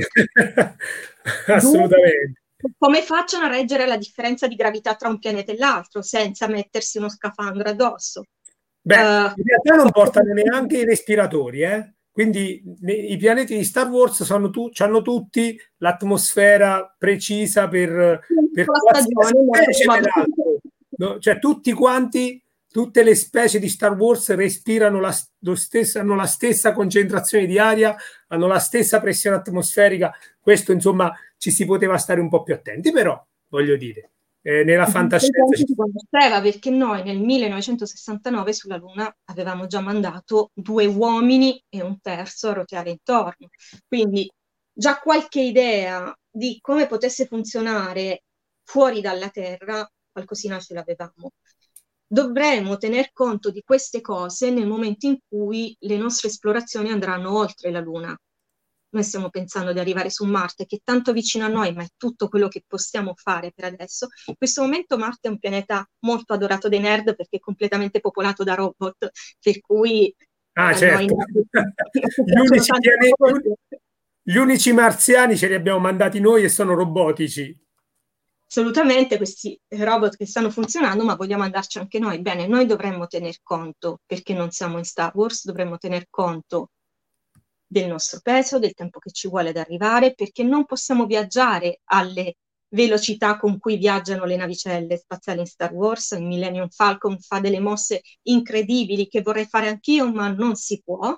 Assolutamente. Due, come facciano a reggere la differenza di gravità tra un pianeta e l'altro senza mettersi uno scafandro addosso? Beh, uh, in realtà non portano neanche i respiratori, eh? Quindi ne, i pianeti di Star Wars sono tu, hanno tutti l'atmosfera precisa per, per qualsiasi specie dell'altro. No? Cioè tutti quanti, tutte le specie di Star Wars respirano la, lo stesso, hanno la stessa concentrazione di aria, hanno la stessa pressione atmosferica. Questo insomma ci si poteva stare un po' più attenti, però voglio dire. Eh, nella fantascienza si conosceva perché noi nel millenovecentosessantanove sulla Luna avevamo già mandato due uomini e un terzo a roteare intorno, quindi già qualche idea di come potesse funzionare fuori dalla Terra qualcosina ce l'avevamo. Dovremmo tener conto di queste cose nel momento in cui le nostre esplorazioni andranno oltre la Luna. Noi stiamo pensando di arrivare su Marte, che è tanto vicino a noi, ma è tutto quello che possiamo fare per adesso. In questo momento Marte è un pianeta molto adorato dai nerd perché è completamente popolato da robot, per cui... Ah, certo. Noi... gli, unici pianeti, gli unici marziani ce li abbiamo mandati noi e sono robotici. Assolutamente, questi robot che stanno funzionando, ma vogliamo andarci anche noi. Bene, noi dovremmo tener conto, perché non siamo in Star Wars, dovremmo tener conto del nostro peso, del tempo che ci vuole ad arrivare, perché non possiamo viaggiare alle velocità con cui viaggiano le navicelle spaziali in Star Wars. Il Millennium Falcon fa delle mosse incredibili che vorrei fare anch'io, ma non si può.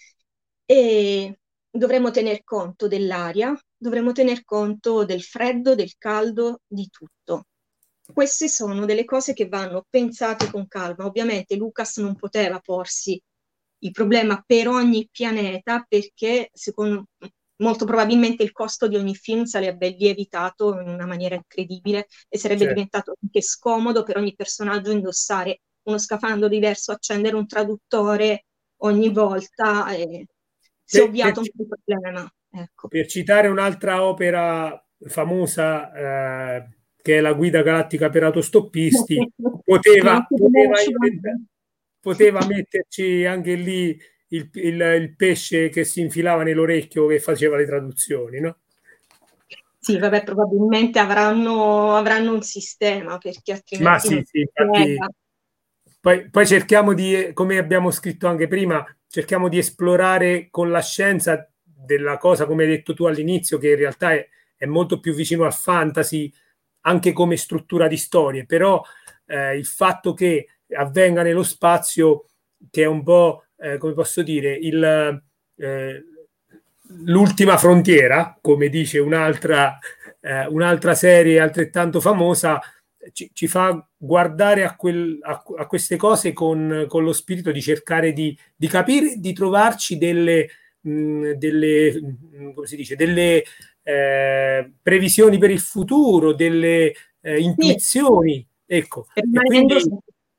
E dovremo tener conto dell'aria, dovremo tener conto del freddo, del caldo, di tutto. Queste sono delle cose che vanno pensate con calma. Ovviamente Lucas non poteva porsi il problema per ogni pianeta perché secondo molto probabilmente il costo di ogni film sarebbe lievitato in una maniera incredibile e sarebbe certo. diventato anche scomodo per ogni personaggio indossare uno scafandro diverso, accendere un traduttore ogni volta e si è ovviato un po' il problema. Ecco. Per citare un'altra opera famosa eh, che è La guida galattica per autostoppisti, poteva, poteva, poteva metterci anche lì il, il, il pesce che si infilava nell'orecchio che faceva le traduzioni, no? Sì, vabbè, probabilmente avranno, avranno un sistema perché altrimenti... Ma sì, sì, infatti... Poi, poi cerchiamo di, come abbiamo scritto anche prima, cerchiamo di esplorare con la scienza della cosa, come hai detto tu all'inizio, che in realtà è, è molto più vicino al fantasy, anche come struttura di storie, però eh, il fatto che avvenga nello spazio, che è un po', eh, come posso dire, il, eh, l'ultima frontiera, come dice un'altra, eh, un'altra serie altrettanto famosa, ci, ci fa guardare a, quel, a, a queste cose con, con lo spirito di cercare di, di capire, di trovarci delle, mh, delle come si dice, delle eh, previsioni per il futuro, delle eh, intuizioni. Sì. Ecco. E quindi,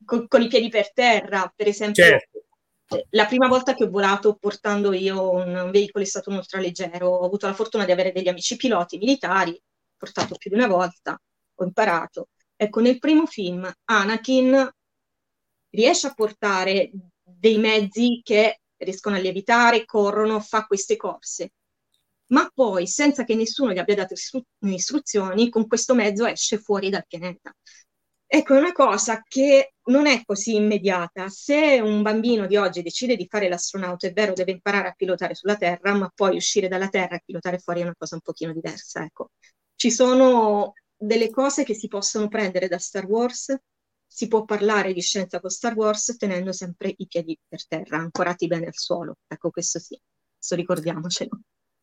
con, con i piedi per terra, per esempio. Certo. La prima volta che ho volato portando io un veicolo è stato un ultraleggero, ho avuto la fortuna di avere degli amici piloti militari, ho portato più di una volta, ho imparato. Ecco, nel primo film Anakin riesce a portare dei mezzi che riescono a lievitare, corrono, fa queste corse, ma poi senza che nessuno gli abbia dato istru- istruzioni, con questo mezzo esce fuori dal pianeta. Ecco, è una cosa che non è così immediata. Se un bambino di oggi decide di fare l'astronauta, è vero, deve imparare a pilotare sulla Terra, ma poi uscire dalla Terra e pilotare fuori è una cosa un pochino diversa. Ecco, ci sono delle cose che si possono prendere da Star Wars, si può parlare di scienza con Star Wars tenendo sempre i piedi per terra, ancorati bene al suolo. Ecco, questo sì, questo ricordiamocelo.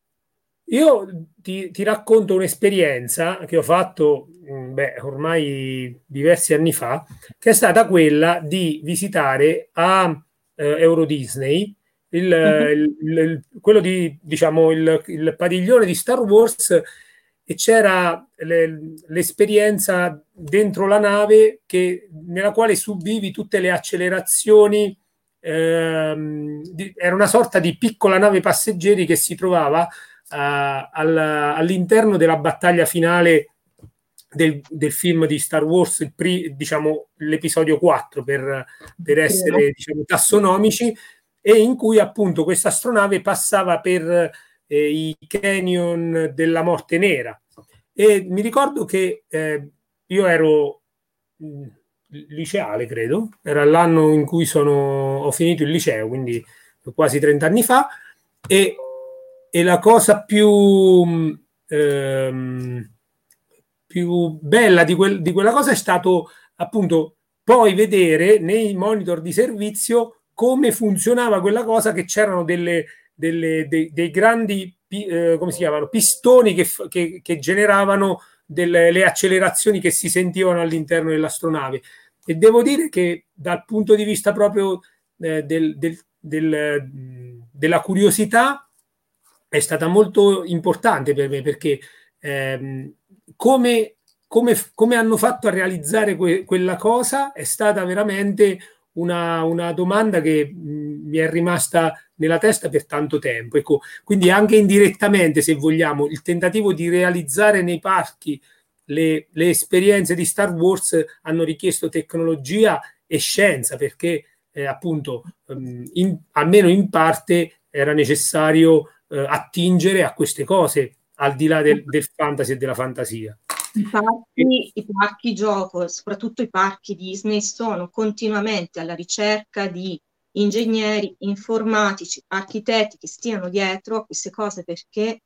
Io ti, ti racconto un'esperienza che ho fatto, beh, ormai diversi anni fa, che è stata quella di visitare a eh, Euro Disney il, Mhm. il- il- quello di, diciamo, il, il padiglione di Star Wars, e c'era le- l'esperienza dentro la nave che- nella quale subivi tutte le accelerazioni. Ehm, di- era una sorta di piccola nave passeggeri che si trovava Uh, all, all'interno della battaglia finale del, del film di Star Wars, il pri, diciamo l'episodio quattro per, per essere, diciamo, tassonomici, e in cui appunto questa astronave passava per eh, i canyon della Morte Nera. E mi ricordo che eh, io ero mh, liceale, credo, era l'anno in cui sono, ho finito il liceo, quindi quasi trenta anni fa, e e la cosa più, ehm, più bella di, quel, di quella cosa è stato appunto poi vedere nei monitor di servizio come funzionava quella cosa, che c'erano delle, delle, dei, dei grandi eh, come si chiamano, pistoni che, che, che generavano delle, le accelerazioni che si sentivano all'interno dell'astronave. E devo dire che dal punto di vista proprio eh, del, del, del, della curiosità è stata molto importante per me, perché ehm, come, come, come hanno fatto a realizzare que- quella cosa è stata veramente una, una domanda che mh, mi è rimasta nella testa per tanto tempo. Ecco, quindi anche indirettamente, se vogliamo, il tentativo di realizzare nei parchi le, le esperienze di Star Wars hanno richiesto tecnologia e scienza, perché eh, appunto ehm, in, almeno in parte era necessario eh, attingere a queste cose, al di là del, del fantasy e della fantasia. I parchi, i parchi gioco, soprattutto i parchi Disney, sono continuamente alla ricerca di ingegneri, informatici, architetti che stiano dietro a queste cose, perché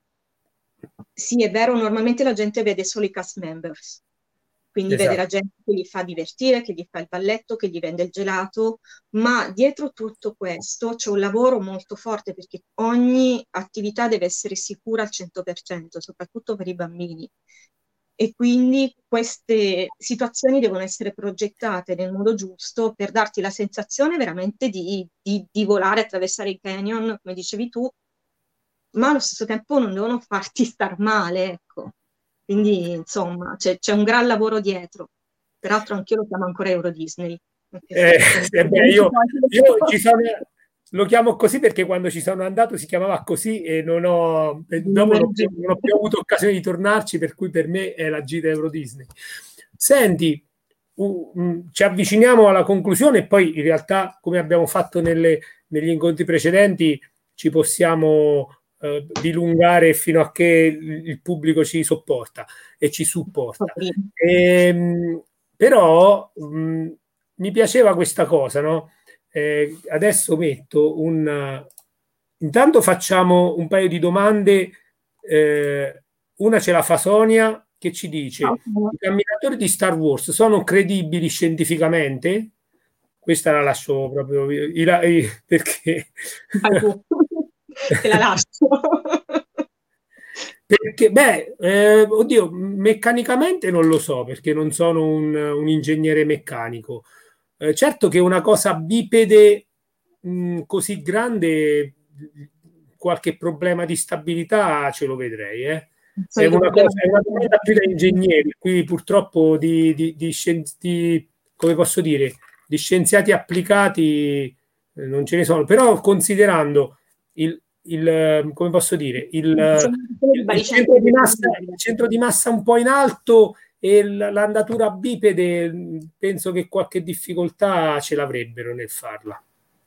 sì, è vero, normalmente la gente vede solo i cast members, quindi Esatto. vede la gente che li fa divertire, che gli fa il balletto, che gli vende il gelato, ma dietro tutto questo c'è un lavoro molto forte, perché ogni attività deve essere sicura al cento per cento, soprattutto per i bambini. E quindi queste situazioni devono essere progettate nel modo giusto per darti la sensazione veramente di, di, di volare, attraversare i canyon, come dicevi tu, ma allo stesso tempo non devono farti star male, ecco. Quindi, insomma, c'è, c'è un gran lavoro dietro. Peraltro anch'io lo chiamo ancora Euro Disney. Eh, eh beh, io, io ci sono, lo chiamo così perché quando ci sono andato si chiamava così, e non ho, e dopo non, più, non ho più avuto occasione di tornarci, per cui per me è la gita Euro Disney. Senti, uh, um, ci avviciniamo alla conclusione, e poi in realtà, come abbiamo fatto nelle, negli incontri precedenti, ci possiamo uh, dilungare fino a che il, il pubblico ci sopporta e ci supporta. E, però mh, mi piaceva questa cosa, no? Eh, adesso metto un... Intanto facciamo un paio di domande. Eh, una ce la fa Sonia, che ci dice: i camminatori di Star Wars sono credibili scientificamente? Questa la lascio proprio i, i, perché te la lascio. Perché, beh, eh, oddio, meccanicamente non lo so, perché non sono un, un ingegnere meccanico. Eh, certo che una cosa bipede mh, così grande, qualche problema di stabilità ce lo vedrei. Eh. È una cosa, è una domanda più da ingegneri, qui purtroppo di, di, di, scienzi, di come posso dire, di scienziati applicati eh, non ce ne sono, però considerando il, il come posso dire, il, il, il, centro di massa, il centro di massa un po' in alto e l'andatura bipede, penso che qualche difficoltà ce l'avrebbero nel farla.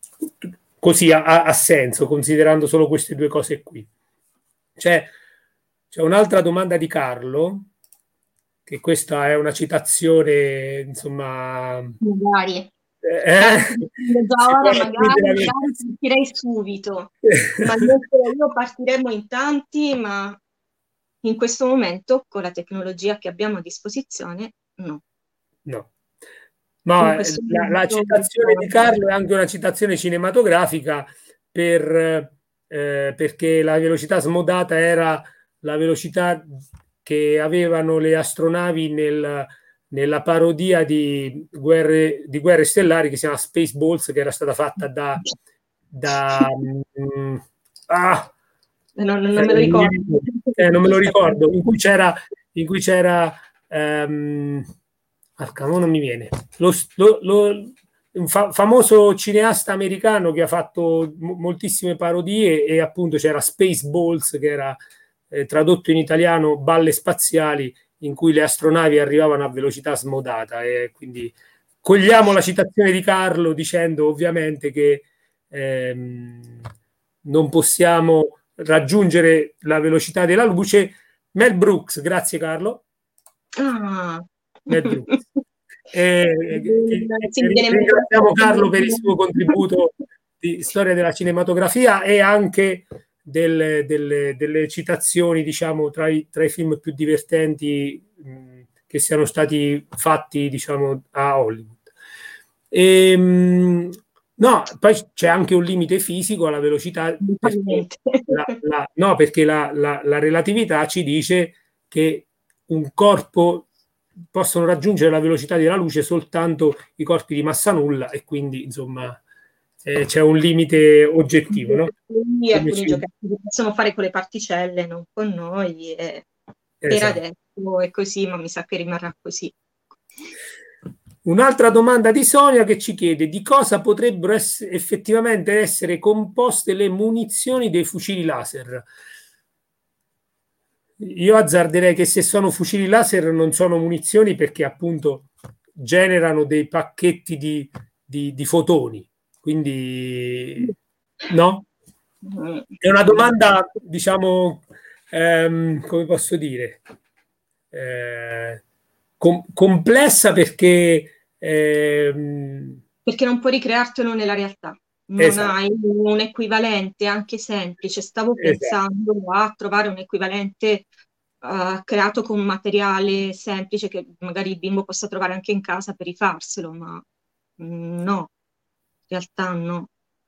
Così ha, ha senso, considerando solo queste due cose qui. C'è, c'è un'altra domanda di Carlo, che questa è una citazione, insomma... Magari. Eh, ora, magari, magari partirei subito, ma io partiremo in tanti, ma in questo momento, con la tecnologia che abbiamo a disposizione, no. No. Ma la, la citazione di Carlo è anche una citazione cinematografica per, eh, perché la velocità smodata era la velocità che avevano le astronavi nel, nella parodia di guerre, di guerre stellari che si chiama Spaceballs, che era stata fatta da, da um, ah, non, non, me lo ricordo. Eh, non me lo ricordo, in cui c'era in cui c'era um, non mi viene lo, lo, lo, un fa- famoso cineasta americano che ha fatto m- moltissime parodie, e appunto c'era Spaceballs, che era eh, tradotto in italiano balle spaziali, in cui le astronavi arrivavano a velocità smodata, e quindi cogliamo la citazione di Carlo dicendo ovviamente che ehm, non possiamo raggiungere la velocità della luce. Mel Brooks, grazie Carlo. Ah. Mel Brooks. E, sì, ringraziamo Carlo per il suo contributo di storia della cinematografia e anche delle, delle, delle citazioni, diciamo, tra i, tra i film più divertenti mh, che siano stati fatti, diciamo, a Hollywood. E, mh, no, poi c'è anche un limite fisico alla velocità, perché la, la, no, perché la, la, la relatività ci dice che un corpo possono raggiungere la velocità della luce soltanto i corpi di massa nulla, e quindi insomma eh, c'è un limite oggettivo, no? Quindi alcuni ci... giocattoli possono fare con le particelle, non con noi, e esatto. Per adesso è così, ma mi sa che rimarrà così. Un'altra domanda di Sonia, che ci chiede di cosa potrebbero essere, effettivamente essere composte le munizioni dei fucili laser. Io azzarderei che se sono fucili laser non sono munizioni, perché appunto generano dei pacchetti di, di, di fotoni. Quindi no? È una domanda, diciamo, ehm, come posso dire, eh, com- complessa, perché ehm, perché non puoi ricreartelo nella realtà. Non esatto. Hai un equivalente anche semplice. Stavo pensando esatto. a trovare un equivalente uh, creato con un materiale semplice che magari il bimbo possa trovare anche in casa per rifarselo, ma mm, no, in realtà no.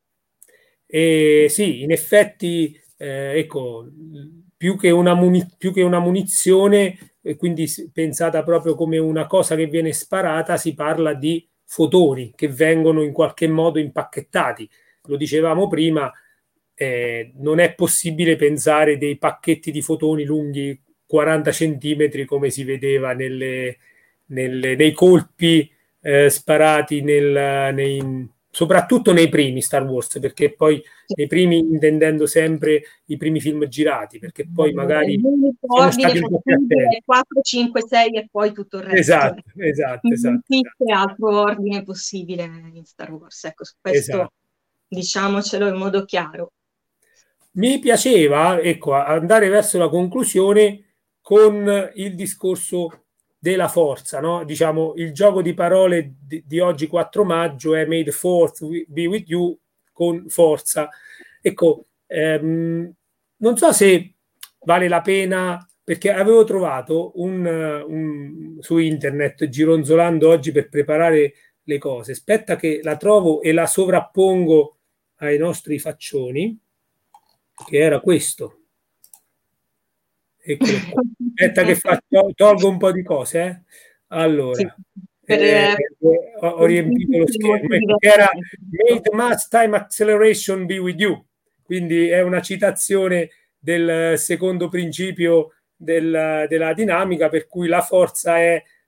E sì, in effetti, eh, ecco, più che una, muni- più che una munizione, e quindi pensata proprio come una cosa che viene sparata, si parla di fotoni che vengono in qualche modo impacchettati. Lo dicevamo prima, eh, non è possibile pensare dei pacchetti di fotoni lunghi quaranta centimetri, come si vedeva nelle, nelle, nei colpi eh, sparati nel, nei, soprattutto nei primi Star Wars, perché poi nei primi, intendendo sempre i primi film girati, perché poi magari sono stati un po' più attenti. quattro, cinque, sei e poi tutto il resto. Esatto, esatto, non esatto. esiste esatto. altro ordine possibile in Star Wars. Ecco, su questo esatto. Diciamocelo in modo chiaro. Mi piaceva, ecco, andare verso la conclusione con il discorso della forza, no? Diciamo, il gioco di parole di, di oggi quattro maggio è May the fourth be with you, con forza. Ecco, ehm, non so se vale la pena, perché avevo trovato un, un, su internet, gironzolando oggi per preparare le cose. Aspetta che la trovo e la sovrappongo ai nostri faccioni, che era questo. Eccolo qua. Aspetta che faccio, tolgo un po' di cose. Eh? Allora, sì, per, eh, ho, ho riempito lo schermo. Ecco, che era May the mass time acceleration be with you. Quindi è una citazione del secondo principio del, della dinamica, per cui la forza è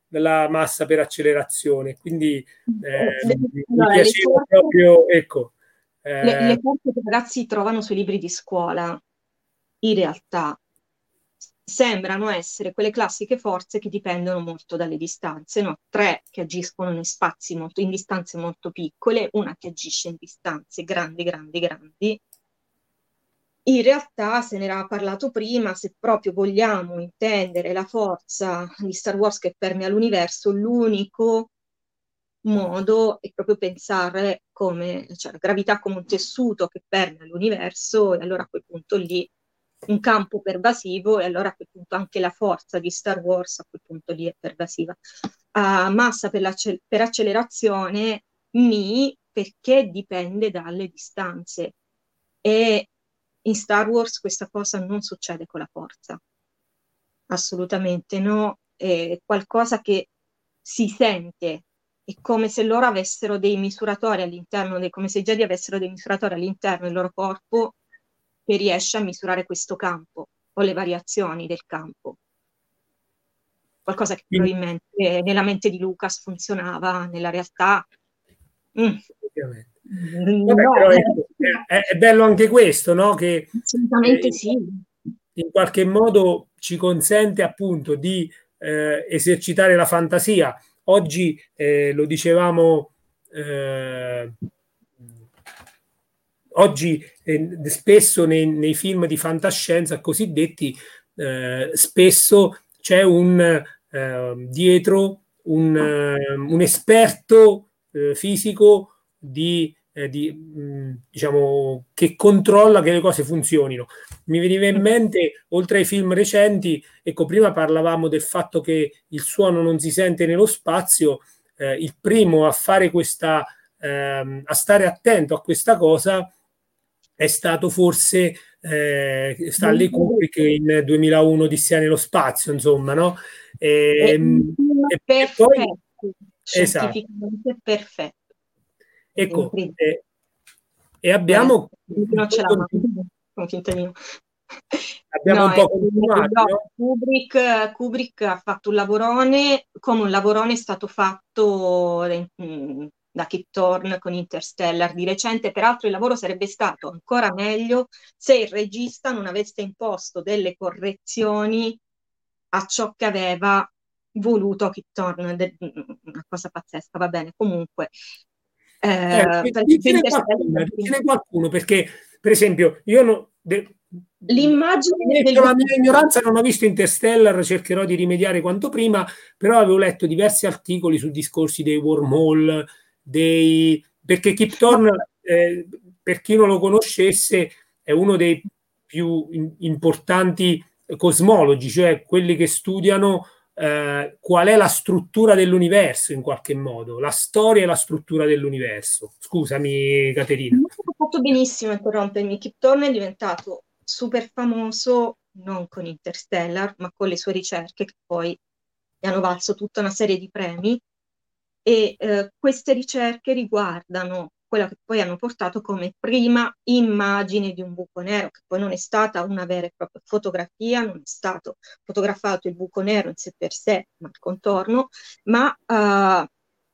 dalla massa per accelerazione. Quindi eh, mi Allora, le piaceva forze, proprio, ecco, le, eh, le forze che i ragazzi trovano sui libri di scuola, in realtà sembrano essere quelle classiche forze che dipendono molto dalle distanze, no? Tre che agiscono in spazi molto, in distanze molto piccole, una che agisce in distanze grandi, grandi, grandi. In realtà se ne era parlato prima, se proprio vogliamo intendere la forza di Star Wars che permea l'universo, l'unico modo è proprio pensare come, cioè, la gravità come un tessuto che permea l'universo, e allora a quel punto lì un campo pervasivo, e allora a quel punto anche la forza di Star Wars a quel punto lì è pervasiva. A massa per, per accelerazione, ni, perché dipende dalle distanze. E in Star Wars questa cosa non succede con la forza, assolutamente no, è qualcosa che si sente, è come se loro avessero dei misuratori all'interno, dei, come se i Jedi avessero dei misuratori all'interno del loro corpo che riesce a misurare questo campo o le variazioni del campo. Qualcosa che quindi, probabilmente nella mente di Lucas funzionava, nella realtà mm, ovviamente. Vabbè, no, però ecco, è, è bello anche questo, no? Che assolutamente eh, sì. in qualche modo ci consente appunto di eh, esercitare la fantasia. Oggi eh, lo dicevamo, eh, oggi eh, spesso nei, nei film di fantascienza cosiddetti, eh, spesso c'è un eh, dietro un, eh, un esperto eh, fisico di, eh, di, mh, diciamo, che controlla che le cose funzionino. Mi veniva in mente, oltre ai film recenti, ecco, prima parlavamo del fatto che il suono non si sente nello spazio, eh, il primo a fare questa, ehm, a stare attento a questa cosa è stato forse eh, Stanley Kubrick in duemilauno Odissea nello spazio, insomma, no? È un E, film e, e poi, perfetto, esatto, scientificamente perfetto, ecco, incredibile. e, e Vabbè, abbiamo non ce poi l'ha continu- mai, con finta di no. abbiamo No, un è po' continuato, no, no? Kubrick, Kubrick ha fatto un lavorone, come un lavorone è stato fatto mm, da Kip Thorne con Interstellar di recente. Peraltro il lavoro sarebbe stato ancora meglio se il regista non avesse imposto delle correzioni a ciò che aveva voluto Kip Thorne, de- una cosa pazzesca, va bene. Comunque, Eh, eh, per esempio dicene Interstellar, qualcuno, dicene qualcuno, perché per esempio io no, de, l'immagine del ammetto la mia buco. ignoranza, non ho visto Interstellar, cercherò di rimediare quanto prima, però avevo letto diversi articoli su discorsi dei wormhole, dei, perché Kip Thorne, eh, per chi non lo conoscesse, è uno dei più in- importanti cosmologi, cioè quelli che studiano eh, qual è la struttura dell'universo in qualche modo, la storia e la struttura dell'universo. Scusami, Caterina. Ha fatto benissimo a interrompermi. Kip Thorne è diventato super famoso non con Interstellar, ma con le sue ricerche che poi gli hanno valso tutta una serie di premi. E eh, queste ricerche riguardano quella che poi hanno portato come prima immagine di un buco nero, che poi non è stata una vera e propria fotografia, non è stato fotografato il buco nero in sé per sé, ma il contorno, ma uh,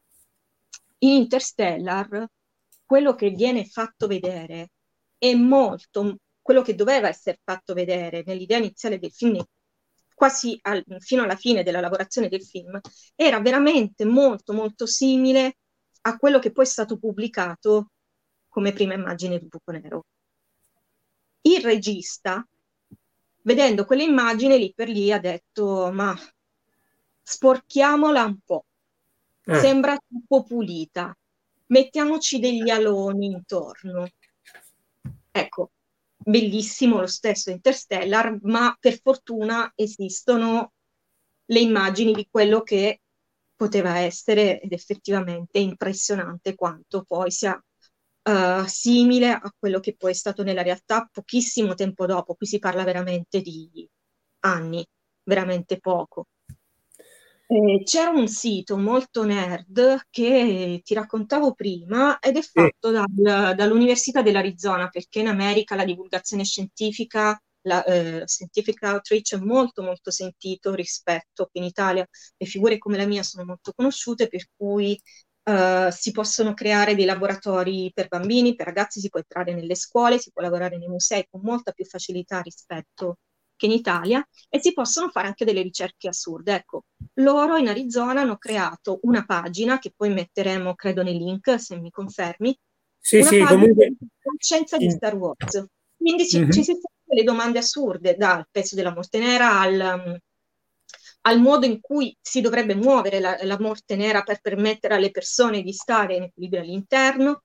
in Interstellar quello che viene fatto vedere è molto quello che doveva essere fatto vedere nell'idea iniziale del film, quasi al, fino alla fine della lavorazione del film, era veramente molto molto simile a quello che poi è stato pubblicato come prima immagine di buco nero. Il regista, vedendo quelle immagini lì per lì, ha detto: ma sporchiamola un po', Eh. sembra troppo pulita, mettiamoci degli aloni intorno. Ecco, bellissimo lo stesso Interstellar, ma per fortuna esistono le immagini di quello che poteva essere, ed effettivamente è impressionante quanto poi sia uh, simile a quello che poi è stato nella realtà pochissimo tempo dopo. Qui si parla veramente di anni, veramente poco. Eh, c'era un sito molto nerd che ti raccontavo prima ed è Sì. fatto dal- dall'Università dell'Arizona, perché in America la divulgazione scientifica la eh, scientific outreach è molto molto sentito rispetto qui in Italia. Le figure come la mia sono molto conosciute, per cui eh, si possono creare dei laboratori per bambini, per ragazzi, si può entrare nelle scuole, si può lavorare nei musei con molta più facilità rispetto che in Italia, e si possono fare anche delle ricerche assurde. Ecco, loro in Arizona hanno creato una pagina, che poi metteremo, credo, nei link, se mi confermi, Sì, una sì, pagina comunque. di conoscenza di in- Star Wars. Quindi ci, ci Mhm. si fa delle domande assurde, dal pezzo della morte nera al, um, al modo in cui si dovrebbe muovere la, la morte nera per permettere alle persone di stare in equilibrio all'interno.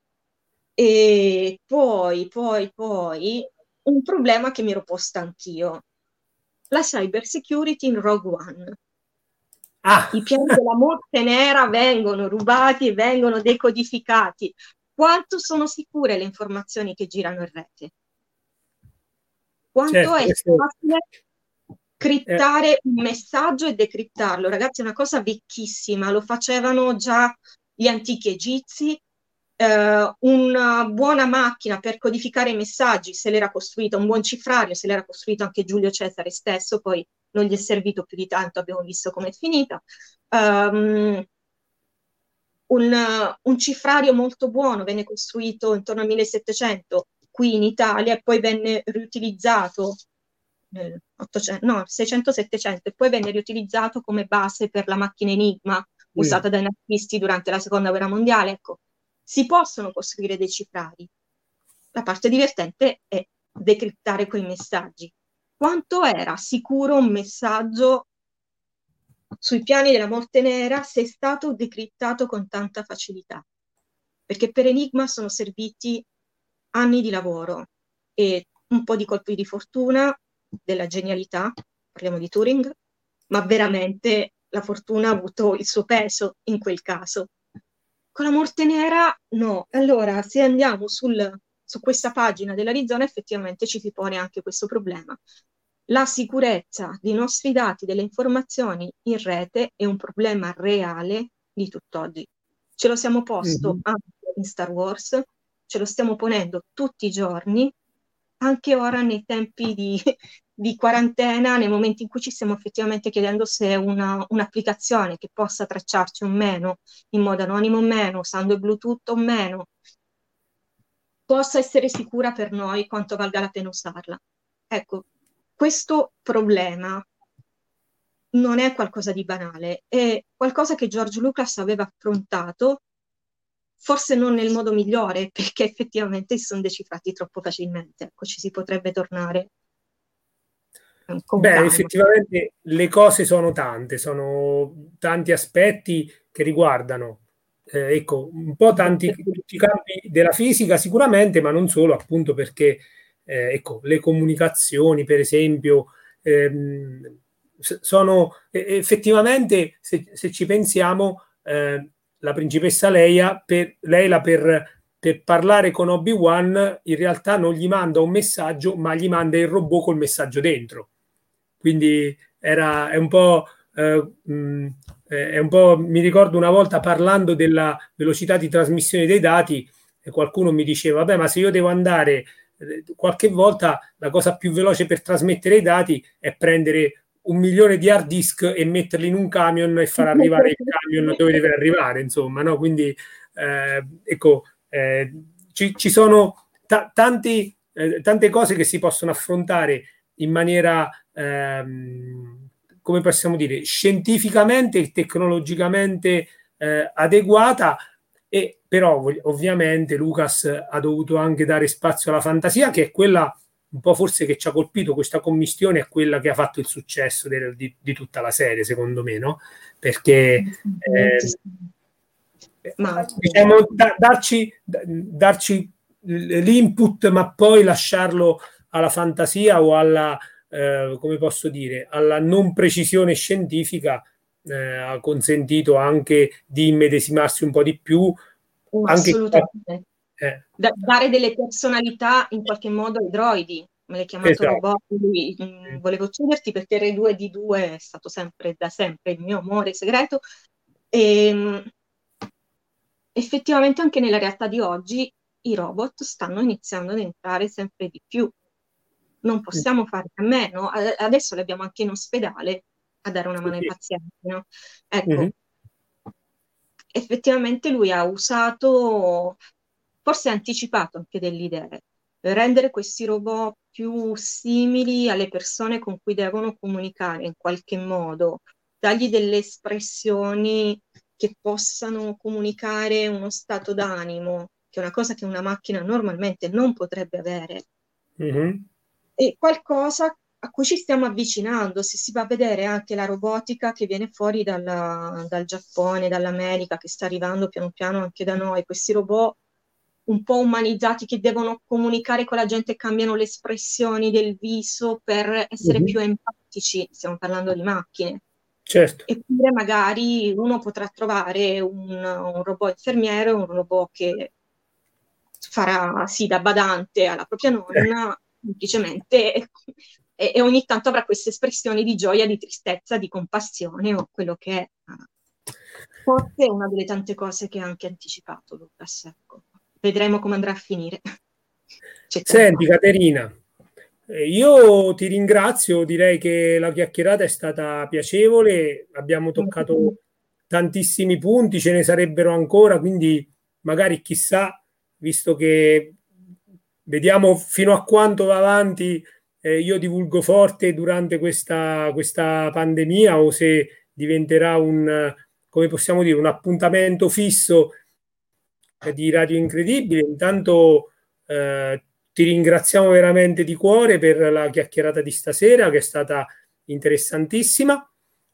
E poi, poi, poi, un problema che mi ero posta anch'io, la cyber security in Rogue One. Ah, I piani della morte nera vengono rubati e vengono decodificati. Quanto sono sicure le informazioni che girano in rete? Quanto certo, è questo facile è, crittare un messaggio e decriptarlo? Ragazzi, è una cosa vecchissima, lo facevano già gli antichi egizi. Eh, una buona macchina per codificare i messaggi, se l'era costruita, un buon cifrario, se l'era costruito anche Giulio Cesare stesso, poi non gli è servito più di tanto, abbiamo visto com'è finita. Um, un, un cifrario molto buono venne costruito intorno al millesettecento qui in Italia e poi venne riutilizzato nel ottocento, no, seicento settecento, e poi venne riutilizzato come base per la macchina Enigma mm, usata dai nazisti durante la seconda guerra mondiale. Ecco, si possono costruire dei cifrari. La parte divertente è decriptare quei messaggi. Quanto era sicuro un messaggio sui piani della morte nera se è stato decriptato con tanta facilità? Perché per Enigma sono serviti anni di lavoro e un po' di colpi di fortuna, della genialità, parliamo di Turing, ma veramente la fortuna ha avuto il suo peso in quel caso. Con la morte nera no. Allora, se andiamo sul, su questa pagina dell'Arizona, effettivamente ci si pone anche questo problema. La sicurezza dei nostri dati, delle informazioni in rete è un problema reale di tutt'oggi. Ce lo siamo posto mhm. anche in Star Wars, ce lo stiamo ponendo tutti i giorni, anche ora nei tempi di, di quarantena, nei momenti in cui ci stiamo effettivamente chiedendo se una, un'applicazione che possa tracciarci o meno, in modo anonimo o meno, usando il Bluetooth o meno, possa essere sicura per noi, quanto valga la pena usarla. Ecco, questo problema non è qualcosa di banale, è qualcosa che George Lucas aveva affrontato, forse non nel modo migliore, perché effettivamente si sono decifrati troppo facilmente. Ecco, ci si potrebbe tornare eh, con Beh, calma. effettivamente le cose sono tante, sono tanti aspetti che riguardano, eh, ecco, un po' tanti, tutti i campi della fisica sicuramente, ma non solo, appunto perché, eh, ecco, le comunicazioni, per esempio, ehm, s- sono eh, effettivamente, se, se ci pensiamo, eh, la principessa Leia, per, Leila per per parlare con Obi-Wan in realtà non gli manda un messaggio, ma gli manda il robot col messaggio dentro. Quindi era, è un po', eh, mh, è un po', mi ricordo una volta parlando della velocità di trasmissione dei dati, e qualcuno mi diceva, vabbè, ma se io devo andare, eh, qualche volta la cosa più veloce per trasmettere i dati è prendere un milione di hard disk e metterli in un camion e far arrivare il camion dove deve arrivare, insomma, no? Quindi, eh, ecco, eh, ci, ci sono ta- tanti, eh, tante cose che si possono affrontare in maniera, ehm, come possiamo dire, scientificamente e tecnologicamente eh, adeguata, e però ovviamente Lucas ha dovuto anche dare spazio alla fantasia, che è quella un po' forse che ci ha colpito, questa commistione è quella che ha fatto il successo del, di, di, tutta la serie, secondo me, no? Perché eh, Ma diciamo, da, darci, darci l'input, ma poi lasciarlo alla fantasia o alla, eh, come posso dire, alla non precisione scientifica, eh, ha consentito anche di immedesimarsi un po' di più, anche assolutamente. eh, Da- dare delle personalità in qualche modo ai droidi. Me l'hai chiamato esatto. robot, lui, mm, volevo ucciderti perché R due D due è stato sempre, da sempre, il mio amore segreto. E mm, effettivamente anche nella realtà di oggi i robot stanno iniziando ad entrare sempre di più non possiamo fare a meno. Adesso li abbiamo anche in ospedale a dare una mano ai pazienti, no? Ecco, mm-hmm. Effettivamente lui ha usato, forse ha anticipato anche delle idee, per rendere questi robot più simili alle persone con cui devono comunicare in qualche modo, dargli delle espressioni che possano comunicare uno stato d'animo, che è una cosa che una macchina normalmente non potrebbe avere. Mm-hmm. E qualcosa a cui ci stiamo avvicinando, se si va a vedere anche la robotica che viene fuori dalla, dal Giappone, dall'America, che sta arrivando piano piano anche da noi, questi robot un po' umanizzati che devono comunicare con la gente, cambiano le espressioni del viso per essere mm-hmm. più empatici, stiamo parlando di macchine. Certo. Eppure magari uno potrà trovare un, un robot infermiere, un robot che farà sì da badante alla propria nonna, eh. semplicemente, e, e ogni tanto avrà queste espressioni di gioia, di tristezza, di compassione o quello che è. Forse è una delle tante cose che ha anche anticipato Lucas, ecco. Vedremo come andrà a finire. Senti Caterina, io ti ringrazio, direi che la chiacchierata è stata piacevole, abbiamo toccato tantissimi punti, ce ne sarebbero ancora, quindi magari chissà, visto che vediamo fino a quanto va avanti eh, io divulgo forte durante questa, questa pandemia, o se diventerà un, come possiamo dire, un appuntamento fisso di Radio Incredibile. Intanto eh, ti ringraziamo veramente di cuore per la chiacchierata di stasera, che è stata interessantissima,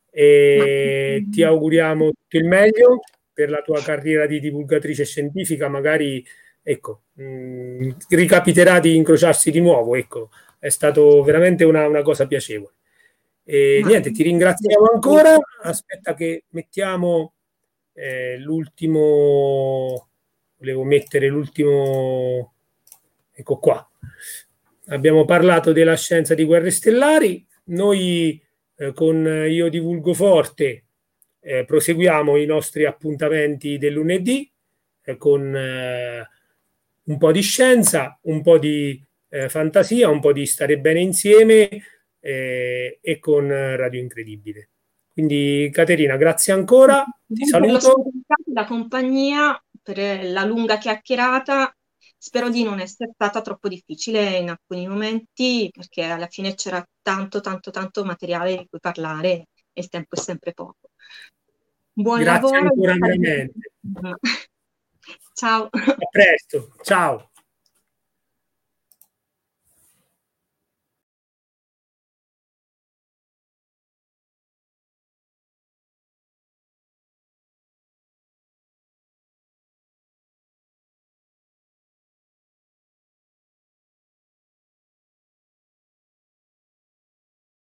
e ti auguriamo tutto il meglio per la tua carriera di divulgatrice scientifica. Magari ecco, mh, ricapiterà di incrociarsi di nuovo, ecco, è stato veramente una, una cosa piacevole. E niente, ti ringraziamo ancora. Aspetta che mettiamo eh, l'ultimo, volevo mettere l'ultimo, ecco qua. Abbiamo parlato della scienza di guerre stellari. Noi eh, con Io Divulgo Forte eh, proseguiamo i nostri appuntamenti del lunedì eh, con eh, un po' di scienza, un po' di eh, fantasia, un po' di stare bene insieme eh, e con Radio Incredibile. Quindi Caterina, grazie ancora, ti saluto. Per la compagnia, per la lunga chiacchierata. Spero di non essere stata troppo difficile in alcuni momenti, perché alla fine c'era tanto, tanto, tanto materiale di cui parlare e il tempo è sempre poco. Buon Grazie lavoro. Ancora veramente. Ciao. A presto. Ciao.